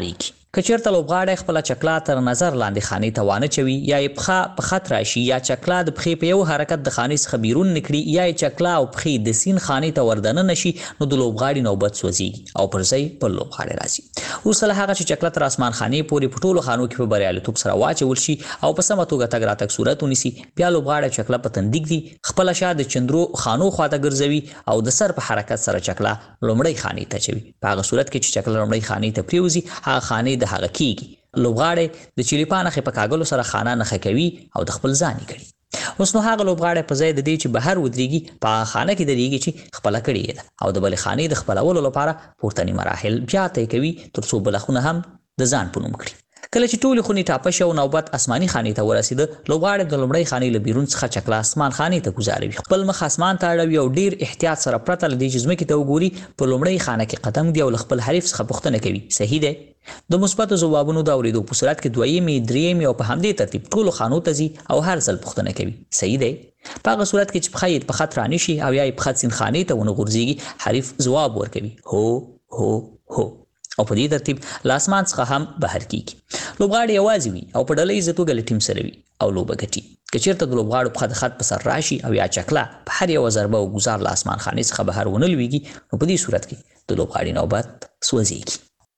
کچیرته لوبغاړی خپل چکلا تر نظر لاندې خانې ته وانه چوي یا یې پخه په خط راشي یا چکلا د پخې په یو حرکت د خانې څخه بیرون نکړي یا یې چکلا او پخې د سین خانې ته وردننه نشي نو د لوبغاړي نوبت سوځيږي او پر ځای بل لوبغاړی راځي. اوس له هغه چې چکلا تر اسمان خانې پورې په ټولو خانو کې په بریالیتوب سره واچول شي او په سمه توګه تګ راتګ صورت ونیسي بیا لوبغاړی چکلا په تندیک دی خپل شا د چندرو خانو خواته ګرځوي او د سر په حرکت سره چکلا لومړی خانې ته چوي. په هغه صورت کې چې چکلا لومړی خانې ته پریوزي هغه خانې د هغه کیږي. لوبغاړی د چلیپا نښې په کاغلو سره خانه نښه کوي او د خپل ځان کړي. اوس نو هغه لوبغاړی په ځای د دې چې بهر ودرېږي په خانه کې درېږي چې خپله کړې ده او د بلې خانې د خپلولو لپاره پورتني مراحل بیا طی کوي تر څو بله خونه هم د ځان په نوم کړي. کله چې ټولې خونې ټاپه شي او نوبت اسماني خانې ته ورسېده لوبغاړی د لومړۍ خانې له بیرون څخه چکلا اسمان خانې ته ګوزاروي خپل مخ اسمان ته اړوي او ډیر احتیاط سره پرته له دې چې ځمکې ته وګوري په لومړۍ خانه کې قدم دی او له خپل حریف څخه پوښتنه کوي صحیح دی. د مثبتو ځوابونو د اورېدو په صورت کې دویمې درېیمې او په همدې ترتیب ټولو خانو ته ځي او هر ځل پوښتنه کوي صحیح دی. په هغه صورت کې چې پښه یې په خط رانشي او یا یې په خط سین خانې ته ونه غورځېږي حریف ځواب ورکوي هو هو هو او په دې ترتیب له اسمان څخه هم بهر کیږي. لوبغاړی یوازې وي او په ډله ییزه توګه له ټیم سره وي او لوبه ګټي. که چېرته د لوبغاړو پښه د خط په سر راشي او یا چکلا په هر یوه ضربه او ګزار له اسمان خانې څخه بهر ونه لویږي نو په دې صورت کې د لوبغاړي نوبت سوځېږي.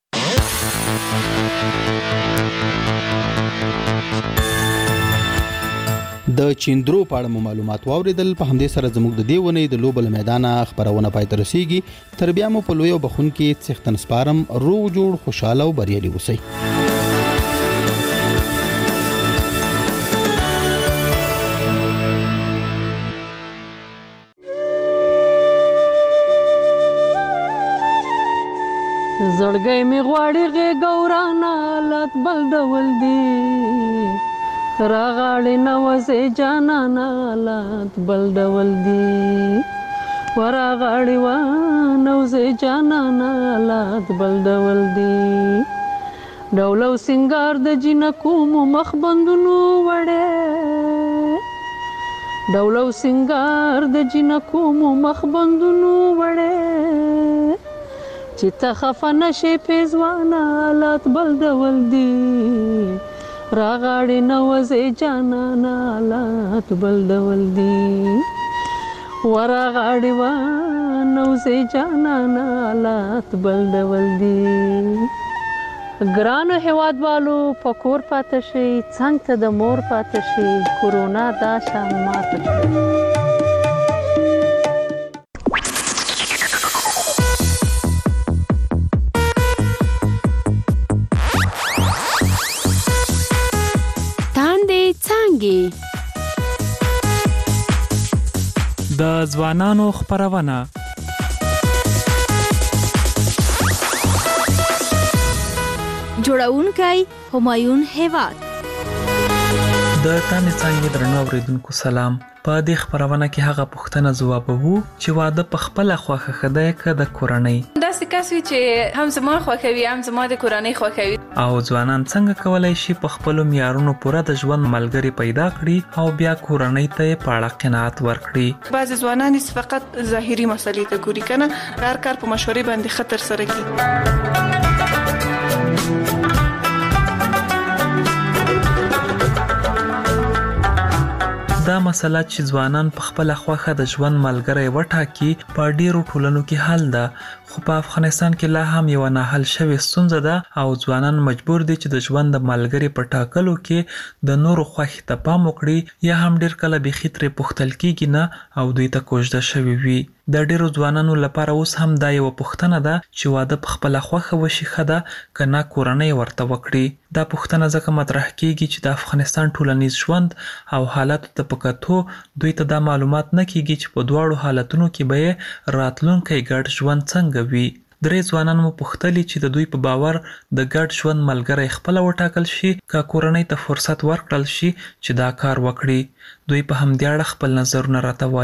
د چیندرو په اړه معلومات واوریدل. په همدې سره زموږ د دې ونې د لوبل میدان خبرونه پای ته رسیږي. تر بیا مو په لوی او بخون کې څښتن سپارم. روغ جوړ خوشاله او بریالي اوسئ. زړګی می غواړي غېږ لات بل ډول دی راغاړې نوځې جانانا لات بل ډول دی وراغاړې نوځې جانانا لات بل ډول دی ډول او سنگار د جنکو مو مخ بندونو وړې ډول او سنگار د جنکو مو مخ بندونو وړې چې ته خفه نشې پیزوانا لات بل ډول دی راغاړې نوځې جانانا لات بل ډول دی وراغاړې نوځې جانانا لات بل ډول دی. ګرانو هیوادوالو په کور پاتې شئ څنګ ته د مور پاتې شئ کورونا دا شان ماته شي. د ځوانانو خبرونه جوړونکی همایون هیواد د تانې څنګه درنو اوریدونکو سلام. په دې خبرونه کې هغه پوښتنه ځوابوو چې واده په خپل خوښه خدای ک د کورنۍ داسې کس وي چې هم زما خوښوي هم زما د کورنۍ خوښوي او ځوانان څنګه کولای شي په خپل معیارونو پوره د ژوند ملګری پیدا کړي او بیا کورنۍ ته په اړه قناعت ورکړي. بعض ځوانان فقط ظاهري مسلې ته ګوري کنه کار په مشورې باندې خطر سره کوي. دا مسله چې ځوانان په خپل خوخه د ژوند ملګری وټاکي په ډیرو ټولنو کې حل ده خو په افغانستان کې لا هم یو نه حل شوی ستونزه ده او ځوانان مجبور دي چې د ژوند د ملګری په ټاکلو کې د نورو خوښ ته پام وکړي یا هم ډیر کله به خطر پختل کېږي نه او دوی ته کوژده شوی وي. د ډیرو ځوانانو لپاره اوس هم دا یو پوښتنه ده چې واده په خپل خوخه وشي خده کنه کورنۍ ورته وکړي. دا پوښتنه ځکه مطرح کیږي چې د افغانستان ټولنیز ژوند او حالات ته پکاتو دوی ته دا معلومات نه کیږي چې په دواړو حالتونو کې به راتلونکي ګډ ژوند څنګه وي. درې ځوانان مو پوښتلي چې د دوی په باور د ګډ ژوند ملګری خپل وټاکل شي که کورنۍ ته فرصت ورکړل شي چې دا کار وکړي. دوی په همدې اړه خپل نظرونه راته وایي.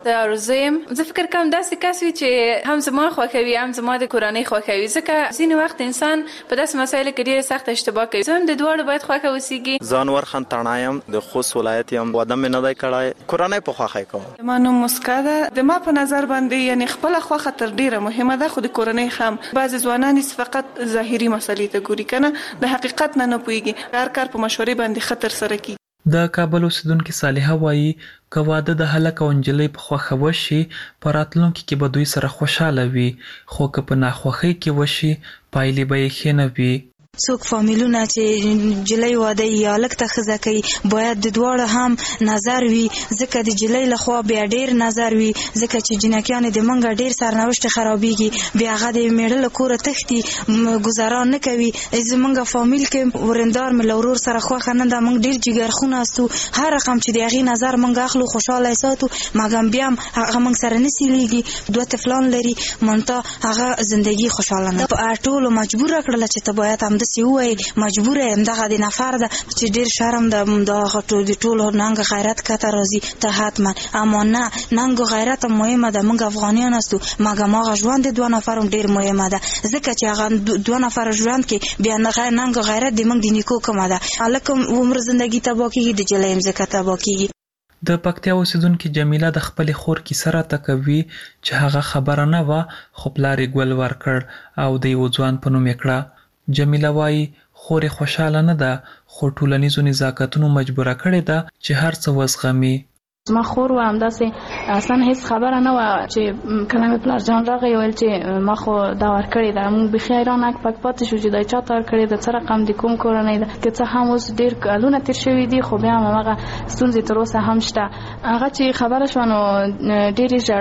د روزیم زه فکر کوم داسې کس وي چې هم زما خوښوي هم زما د کورنۍ خوښوي، ځکه ځینې وخت انسان په داسې مسایلو کې ډېره سخته اشتباه کوي. زه هم د دواړو باید خوښه اوسېږي. زه انور خان تڼا یم، د خوست ولایت یم. واده مې نه دی کړی، کورنۍ په خوښۍ کوم. زما نوم مسکا ده. د ما په نظر باندې یعنی خپله خوښه تر ډېره مهمه ده، خو د کورنۍ هم. بعضې ځوانان فقط ظاهري مسلې ته ګوري که نه، د حقیقت نه پوهېږي. هر کار په مشورې باندې ښه ترسره کېږي. د کابل اوسیدونکې صالحه وایي که واده د هلک او نجلۍ په خوښه وشي په راتلونکي کې به دوی سره خوشحاله وي، خو که په ناخوښۍ کې وشي پایلې به یې ښې نه وي. څوک فامیلونه چې جلۍ واده یا هلک ته ښځه کوي باید د دواړو هم نظر وي، ځکه د جلۍ لخوا بیا ډېر نظر وي، ځکه چې جنکیانې د منګه ډېر سرنوشت خرابېږي، بیا هغه د میړه له کوره تښتي، ګزاران نه کوي. زمونږ فامیل کې ورندار مې له ورور سره خوښه نه ده، موږ ډېر جګرخونه استو، هر رقم چې د هغې نظر موږ اخلو خوشحاله یې ساتو، مګم بیا هم هغه موږ سره نه سیلیږي. 2 طفلان لري، منتها هغه زندګي خوشحاله نه. ټولو مجبوره کړله چې ته باید همداسې ووایي، مجبوره یم، دغه د نفر ده چې ډېر شرم ده، د ټولو ننګ غیرت کته راځي ته حتما. اما نه، ننګ غیرت هم مهمه ده، موږ افغانیان استو، مګم هغه ژوند د 2 نفر هم ډېر مهمه ده، ځکه چې هغه 2 نفر ژوند کې بیا ننګ غیرت د موږ د نیکو کمه ده. هلک هم عمر زندګي تباه کېږي، د جلۍ هم ځکه تباه کېږي. د پکتیا اوسیدونکې جمیله د خپلې خور کیسه راته کوي چې هغه خبره نه وه، خو پلار یې ګل ورکړ او د یو ځوان په نوم یې کړه. جمیله وایي خور یې خوشحاله نه ده، خو ټولنیزو نزاکتونو مجبوره کړې ده چې هر څه وزغمي. زما خور و همداسې اصلا هیڅ خبره نه وه چې کله مې پلار جان راغی ویل چې ما خو دا ورکړې ده. موږ بیخي حیران اک پک پاتې شو چې دا چا ته ورکړې ده، څه رقم د کوم کورنۍ ده، که څه هم اوس ډېر کلونه تېر شوي دي، خو بیا هم هماغه ستونزې تر اوسه هم شته. هغه چې خبره شوه نو ډېر یې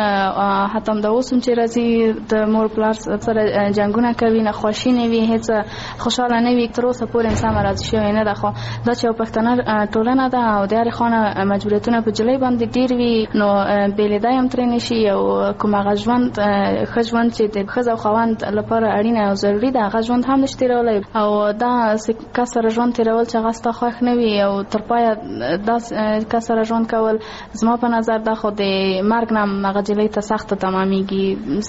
ژړل، حتی همدا اوس هم چې راځي د مور پلار سره جنګونه کوي، ناخواشي نه وي، هیڅ خوشحاله نه وي، تر اوسه پورې انسان راضي شوی نه ده. خو دا چې یو پښتنه ټولنه ده او د هرې خوا مجبوریتونه په جلۍ باندې ډېر وي، نو بېلېدا هم ترې نه شي. او کوم هغه ژوند ښه ژوند چې د ښځه او خاوند لپاره اړینه او ضروري ده، هغه ژوند هم نشي تېرولی. او دا کس سره ژوند تېرول چې هغه ستا خوښ نه وي او تر پایه دا کس سره ژوند کول، زما په نظر دا خو د مرګ نه هم هغه جلۍ ته سخته تمامېږي،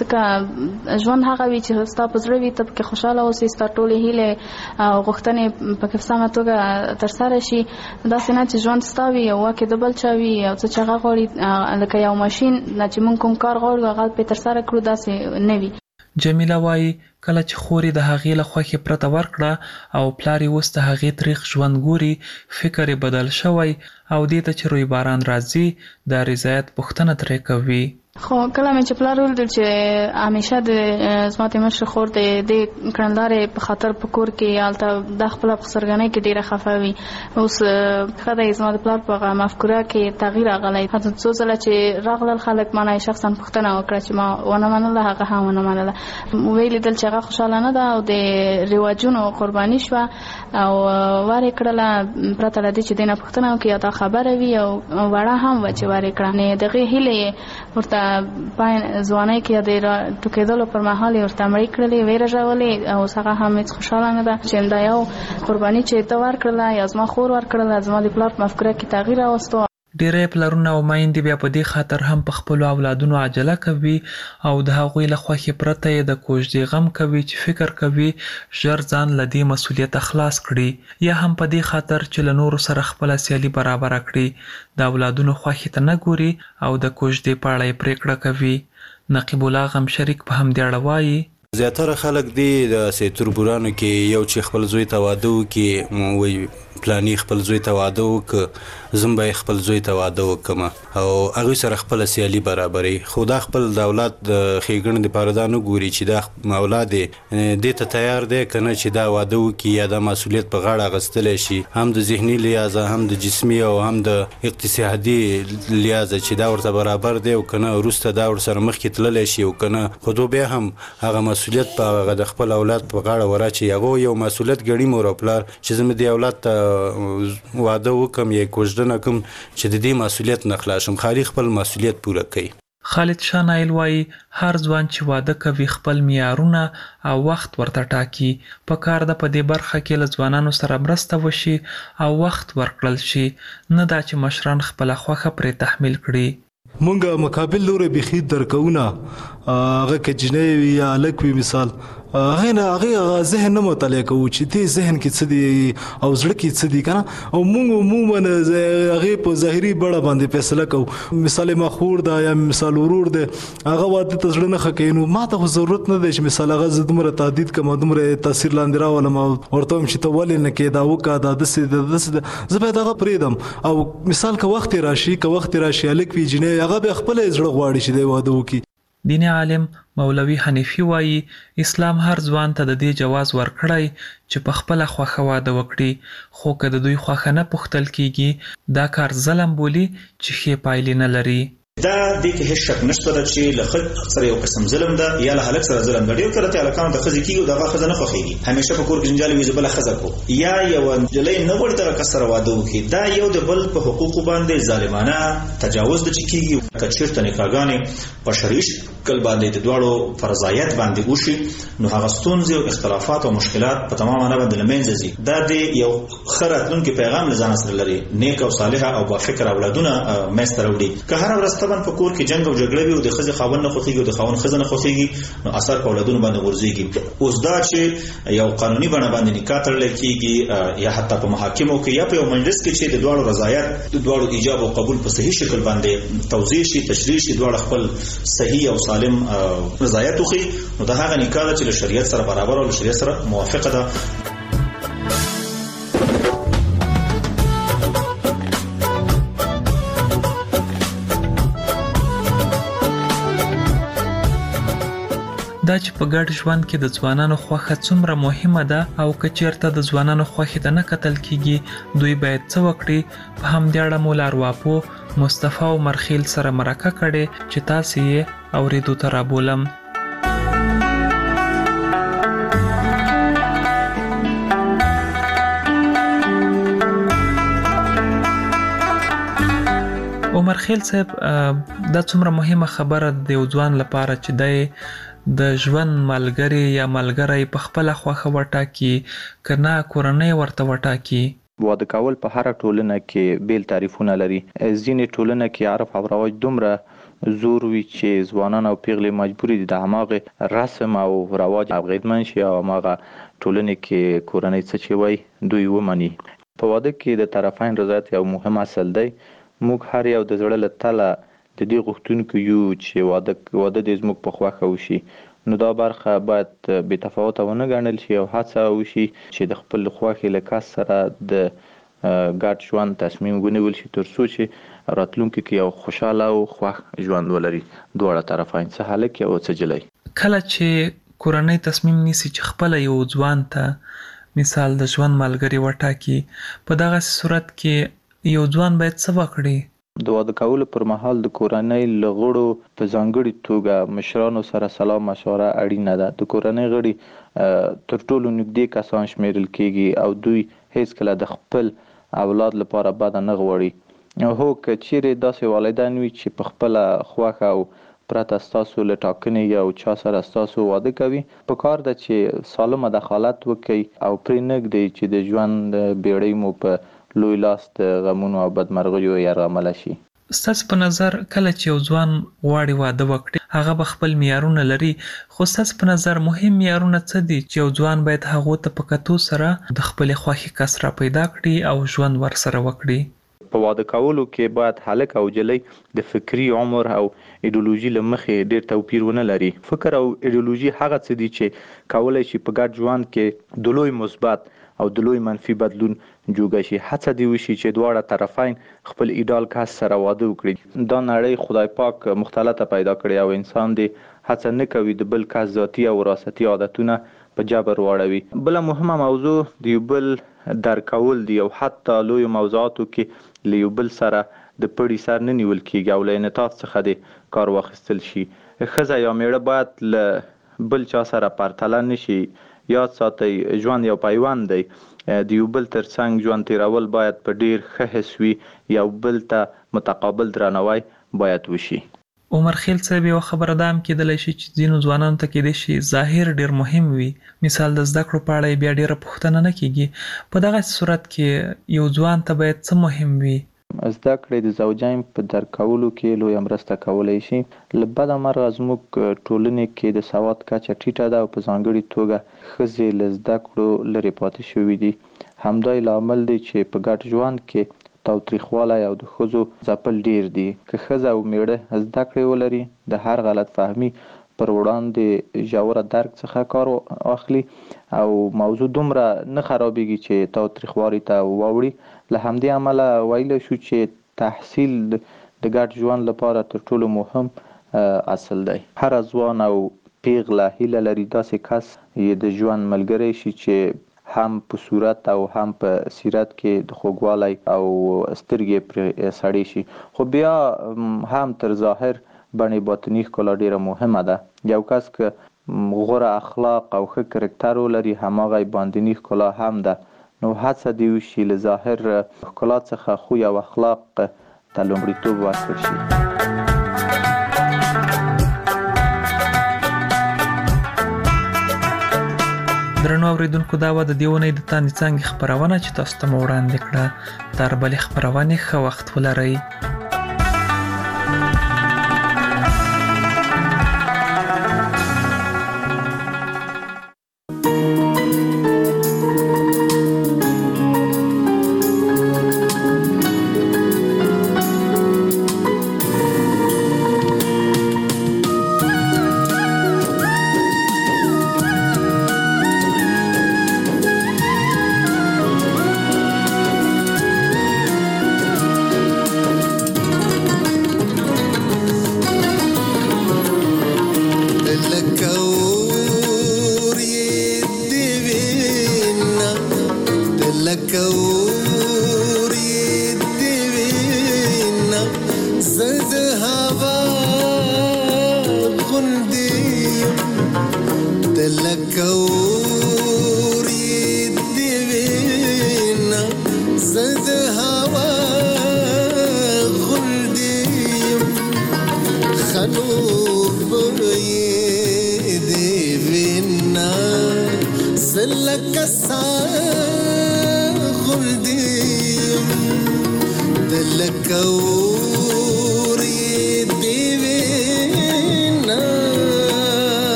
ځکه ژوند هغه وي چې ستا په زړه وي، ته پکې خوشحاله اوسې، ستا ټولې هیلې او غوښتنې پکې په سمه توګه ترسره شي. داسې نه چې ژوند ستا وي او واکې د بل چا وي، او څه چې هغه غواړي لکه یو ماشین نه چې موږ کوم کار غواړو هغه پرې ترسره کړو، داسې نه وي. جمیله وایي کله چې خور یې د هغې له خوښې پرته ورکړه او پلار یې اوس د هغې تریخ ژوند ګوري، فکر یې بدل شوی او دې ته چې روی باران راځي د رضایت پوښتنه ترې کوي. خو کله مې چې پلار ولیدل چې همیشه د زما د مشر خور د کړندارې په خاطر په کور کې هلته د خپله په څرګنۍ کې ډېره خفه وي. اوس ښه دی زما د پلار په مفکوره کې تغییر راغلی، حتی څو ځله چې راغلل خلک ما نه شخصا پوښتنه وکړه چې ما ونه منله، هغه هم ونه منله. ویې لیدل چې هغه خوشحاله نه ده او د رواجونو قرباني شوه او ور یې کړله پرته له دې چې دې نه پوښتنه وکړي یا دا خبره وي، او وړه هم وه چې ور یې کړه. د هغې هیلې یې ورته ځوانۍ کې د ټوکېدلو پر مهال یې ورته مړې کړلې، ویې رژولې، او اوس هغه هم هېڅ خوشحاله نه ده چې دا یو قرباني چې ته ورکړله یا زما خور ورکړله، زما د پلار په مفکوره کې تغییر راوستو. ډېری پلرونه او میندې بیا په دې خاطر هم په خپلو اولادونو عجله کوي او د هغوی له خوښې پرته یې د کوژدې غم کوي چې فکر کوي ژر ځان له دې مسؤلیته خلاص کړي، یا هم په دې خاطر چې له نورو سره خپله سیالي برابره کړي، د اولادونو خوښې ته نه ګوري او د کوژدې په اړه یې پرېکړه کوي. نقیب الله غم شریک په همدې اړه وایي زیاتره خلک دی د تربورانو کې یو چې خپل زوی ته واده وکړي وایي پلانی خپل زوی ته واده وکړه، زم به خپل زوی ته واده وکړم او هغوی سره خپله سیالي برابري. خو دا خپل د اولاد د ښېګڼې دپاره دا نه ګوري چې دا اولاد دې ته تیار دی که نه چې دا واده وکړي یا دا مسؤلیت په غاړه اخیستلی شي، هم د ذهني لحاظه هم د جسمي او هم د اقتصادي لحاظه چې دا ورته برابر دی او که نه وروسته دا ورسره مخکې تللی شي او که نه، خو دو بیا هم هغه مسؤلیت په هغه د خپل اولاد په غاړه وراچي. هغه یو مسؤلیت ګڼي مور او پلار چې زه مې دې اولاد ته واده وکم یا کوژدنه کوم چې د دې مسؤلیت نه خلاص شم، خالي خپل مسؤلیت پوره کوي. خالد شاه نایل وایي هر ځوان چې واده کوي خپل معیارونه او وخت ورته ټاکي. په کار ده په دې برخه کې له ځوانانو سره مرسته وشي او وخت ورکړل شي، نه دا چې مشران خپله خوښه پرې تحمیل کړي. مونږه مقابل لوري بخید درکونه هغه کجنې یا لکوي مثال هغه ذهن نه مطالعه کوي چې دې ذهن کې څه دي او زړه کې څه دي کنه او موږ عموما هغه په ظاهري بڑا باندې فیصله کوو مثال مخور دا یا مثال ورور ده هغه واده ته زړه نه خکینو ما ته ضرورت نه دی چې مثال هغه زدمره تعدید کوم دمره تاثیر لاندې راولم ورته چې ته ولې نه کې دا وکا دا د زه به دا پریدم او مثال که وخت راشي الک وی جنې هغه به خپل زړه غواړي چې دی واده وکي. دیني عالم مولوي حنیفي وایي اسلام هر ځوان ته د دې جواز ورکړی چې په خپله خوښه واده وکړي خو که د دوی خوښه نه پوښتل کیږي دا کار ظلم بولي چې ښې پایلې نه لري. دا د کې هیڅ شک نشته چې له خځې سره یو قسم ظلم ده یا له هلک سره ظلم ده. ډېر کله ته هلکانو د ښځې کېږي دغه ښځه نه خوښېږي همیشه په کور کې جنجال وي زه بله ښځه کو یا یوه نجلۍ نه غواړي دغه کس سره واده وکړي دا یو د بل په حقوقو باندې ظالمانه تجاوز ده چې کېږي. که چېرته نکاحګانې په شرعي شکل باندې د دواړو فرضایت باندې وشي نو هغه ستونزې او اختلافات او مشکلات په تمامه معنی باندې له منځه ځي. دا د یو ښه راتلونکي پیغام له ځان سره لري نیک او صالحه او بافکره اولادونه منځته راوړي. که هره ورځ په کور کې جنگ او جګړه وي او د ښځې خاوند نه خوښېږي او د خاوند ښځه نه خوښېږي نو اثر په اولادونو باندې غورځېږي. اوس دا چې یو قانوني بڼه باندې نکاح تړلی کېږي یا حتی په محاکمو کې یا په یو مجلس کې چې د دواړو رضایت د دواړو ایجاب او قبول په صحیح شکل باندې توضیح شي تشریح شي دواړه خپل صحیح او سالم رضایت وښيي نو دا هغه نکاح ده چې له شریعت سره برابر او له شریعت سره موافقه ده. دا چې په ګډ ژوند کې د ځوانانو خوښه څومره مهمه ده او که چېرته د ځوانانو خوښې ته نه کتل کیږي دوی باید څه وکړي. په همدې اړه مو له ارواپوه مصطفی عمر خیل سره مرکه کړې چې تاسې یې اورېدو ته رابولم. عمر خیل صاحب دا څومره مهمه خبره د یو ځوان لپاره چې دی د ژوند ملګری یا ملګری په خپله خوښه وټاکي که نه کورنۍ ورته وټاکي. واده کول په هره ټولنه کې بیل تعریفونه لري. ځینې ټولنه کې عرف او رواج دومره زور وي چې ځوانان او پیغلې مجبوري دي د هماغې رسم او رواج اغېزمن شي او هماغه ټولنې کې کورنۍ څه چې وایي دوی ومني. په واده کې د طرفین رضایت یو مهم اصل دی. موږ هر یو د زړه له تله د دې غوښتونکو یو چې واده دې زموږ په خوښه وشي نو دا برخه باید بې تفاوته ونه ګڼل شي او هڅه وشي چې د خپل خوښې له کس سره د ګډ ژوند تصمیم ونیول شي تر څو چې راتلونکي کې یو خوشحاله او خوښ ژوند ولري دواړه طرفین څه هلک او څه جلۍ. کله چې کورنۍ تصمیم نیسي چې خپله یو ځوان ته مثال د ژوند ملګری وټاکي په دغسې صورت کې یو ځوان باید څه وکړي؟ د واده کولو پر مهال د کورنۍ له غړو په ځانګړي توګه مشرانو سره سلام مشوره اړینه ده. د کورنۍ غړي تر ټولو نږدې کسان شمیرل کیږي او دوی هیڅکله د خپل اولاد لپاره بده نه غواړي. هو که چیرې داسې والدین وي چې په خپله خوښه او پرته ستاسو له ټاکنې یو چا سره ستاسو واده کوي په کار ده چې سالمه دخالت وکړي او پرې نه ږدئ چې د ژوند بیړۍ مو په لوی لاس د غمونو او بدمرغیو یرغمله شي. ستاسو په نظر کله چې یو ځوان غواړي واده وکړي هغه به خپل معیارونه لري خو ستاسو په نظر مهم معیارونه څه دي چې یو ځوان باید هغو ته په کتو سره د خپلې خوښې کس را پیدا کړي او ژوند ورسره وکړي؟ په واده کولو کې باید هلک او جلۍ د فکري عمر او ایډیولوژي له مخې ډېر توپیر ونه لري. فکر او ایډیولوژي هغه څه دي چې کولی شي په ګډ ژوند کې د لوی مثبت او د لوی منفي بدلون جوګه شي. هڅه دې وشي چې دواړه طرفین خپل ایډال کس سره واده وکړي. دا نړۍ خدای پاک مختلطه پیدا کړې او انسان دې هڅه نه کوي د بل کس ذاتي او وراثتي عادتونه په جبر واړوي. بله مهمه موضوع د یو بل درک کول دي او حتی لویو موضوعاتو کې له یو بل سره د پړي سر نه نیول کیږي او له انعطاف څخه دې کار واخیستل شي. ښځه یا میړه باید له بل چا سره پرتله نه شي. یاد ساتئ ژوند یو پیوند دی. د یو بل تر څنګ ژوند تیرول باید په ډیر ښه حس وي. یو بل ته متقابل درناوی باید وشي. عمر خیل صاحب یو خبره دا هم کېدلی شي چې ځینو ځوانانو ته کېدای شي ظاهر ډیر مهم وي. مثال د زده کړو په اړه بیا ډیره پوښتنه نه کیږي. په دغه صورت کې یو ځوان ته باید څه مهم وي؟ زده کړې د زوجین په درک کولو کې لویه مرسته کولی شي. له بده مرغه زموږ ټولنې کې د سواد کچه ټیټه ده او په ځانګړې توګه ښځې له زده کړو لرې پاتې شوي دي. همدا یې لامل دی چې په ګډ ژوند کې تاوتریخوالی او د ښځو ځپل ډیر دي. که ښځه او میړه زده کړې ولري د هر غلط فهمي پر وړاندې ژوره درک څخه کار واخلي او موضوع دومره نه خرابېږي چې تاوتریخوالي ته واوړي. له همدې امله ویلی شو چې تحصیل د ګډ ژوند لپاره تر ټولو مهم اصل دی. هر ځوان او پیغله هیله لري داسې کس یې د ژوند ملګری شي چې هم په صورت او هم په سیرت کې د خوږوالی او سترګې پرې سړې شي. خو بیا هم تر ظاهر بڼې باطني ښکلا ډیره مهمه ده. یو کس که غوره اخلاق او ښه کرکټر ولري هماغه باطني ښکلا هم ده. نو هڅه دې وشي له ظاهر ښکلا څخه خوی او اخلاق ته لومړیتوب ورکړل شي. درنو اوریدونکو دا و د دې اونۍ د تاندې څانګې خپرونه چې تاسو ته مو وړاندې کړه. تر بلې خپرونې ښه وخت ولرئ.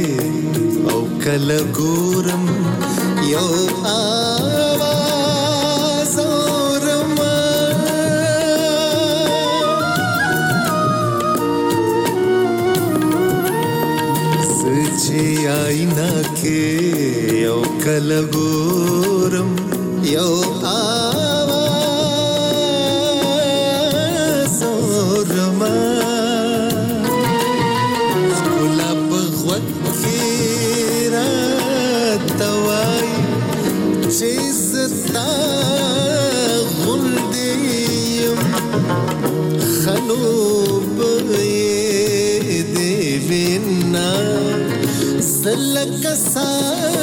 کله ګورم یو آواز کې یو کله ګورم یو آواز اورما ښکلا په غوږ کې راته وایي چې زه ستا غوندې یم ښه نو به یې دې وینا زه لکه سا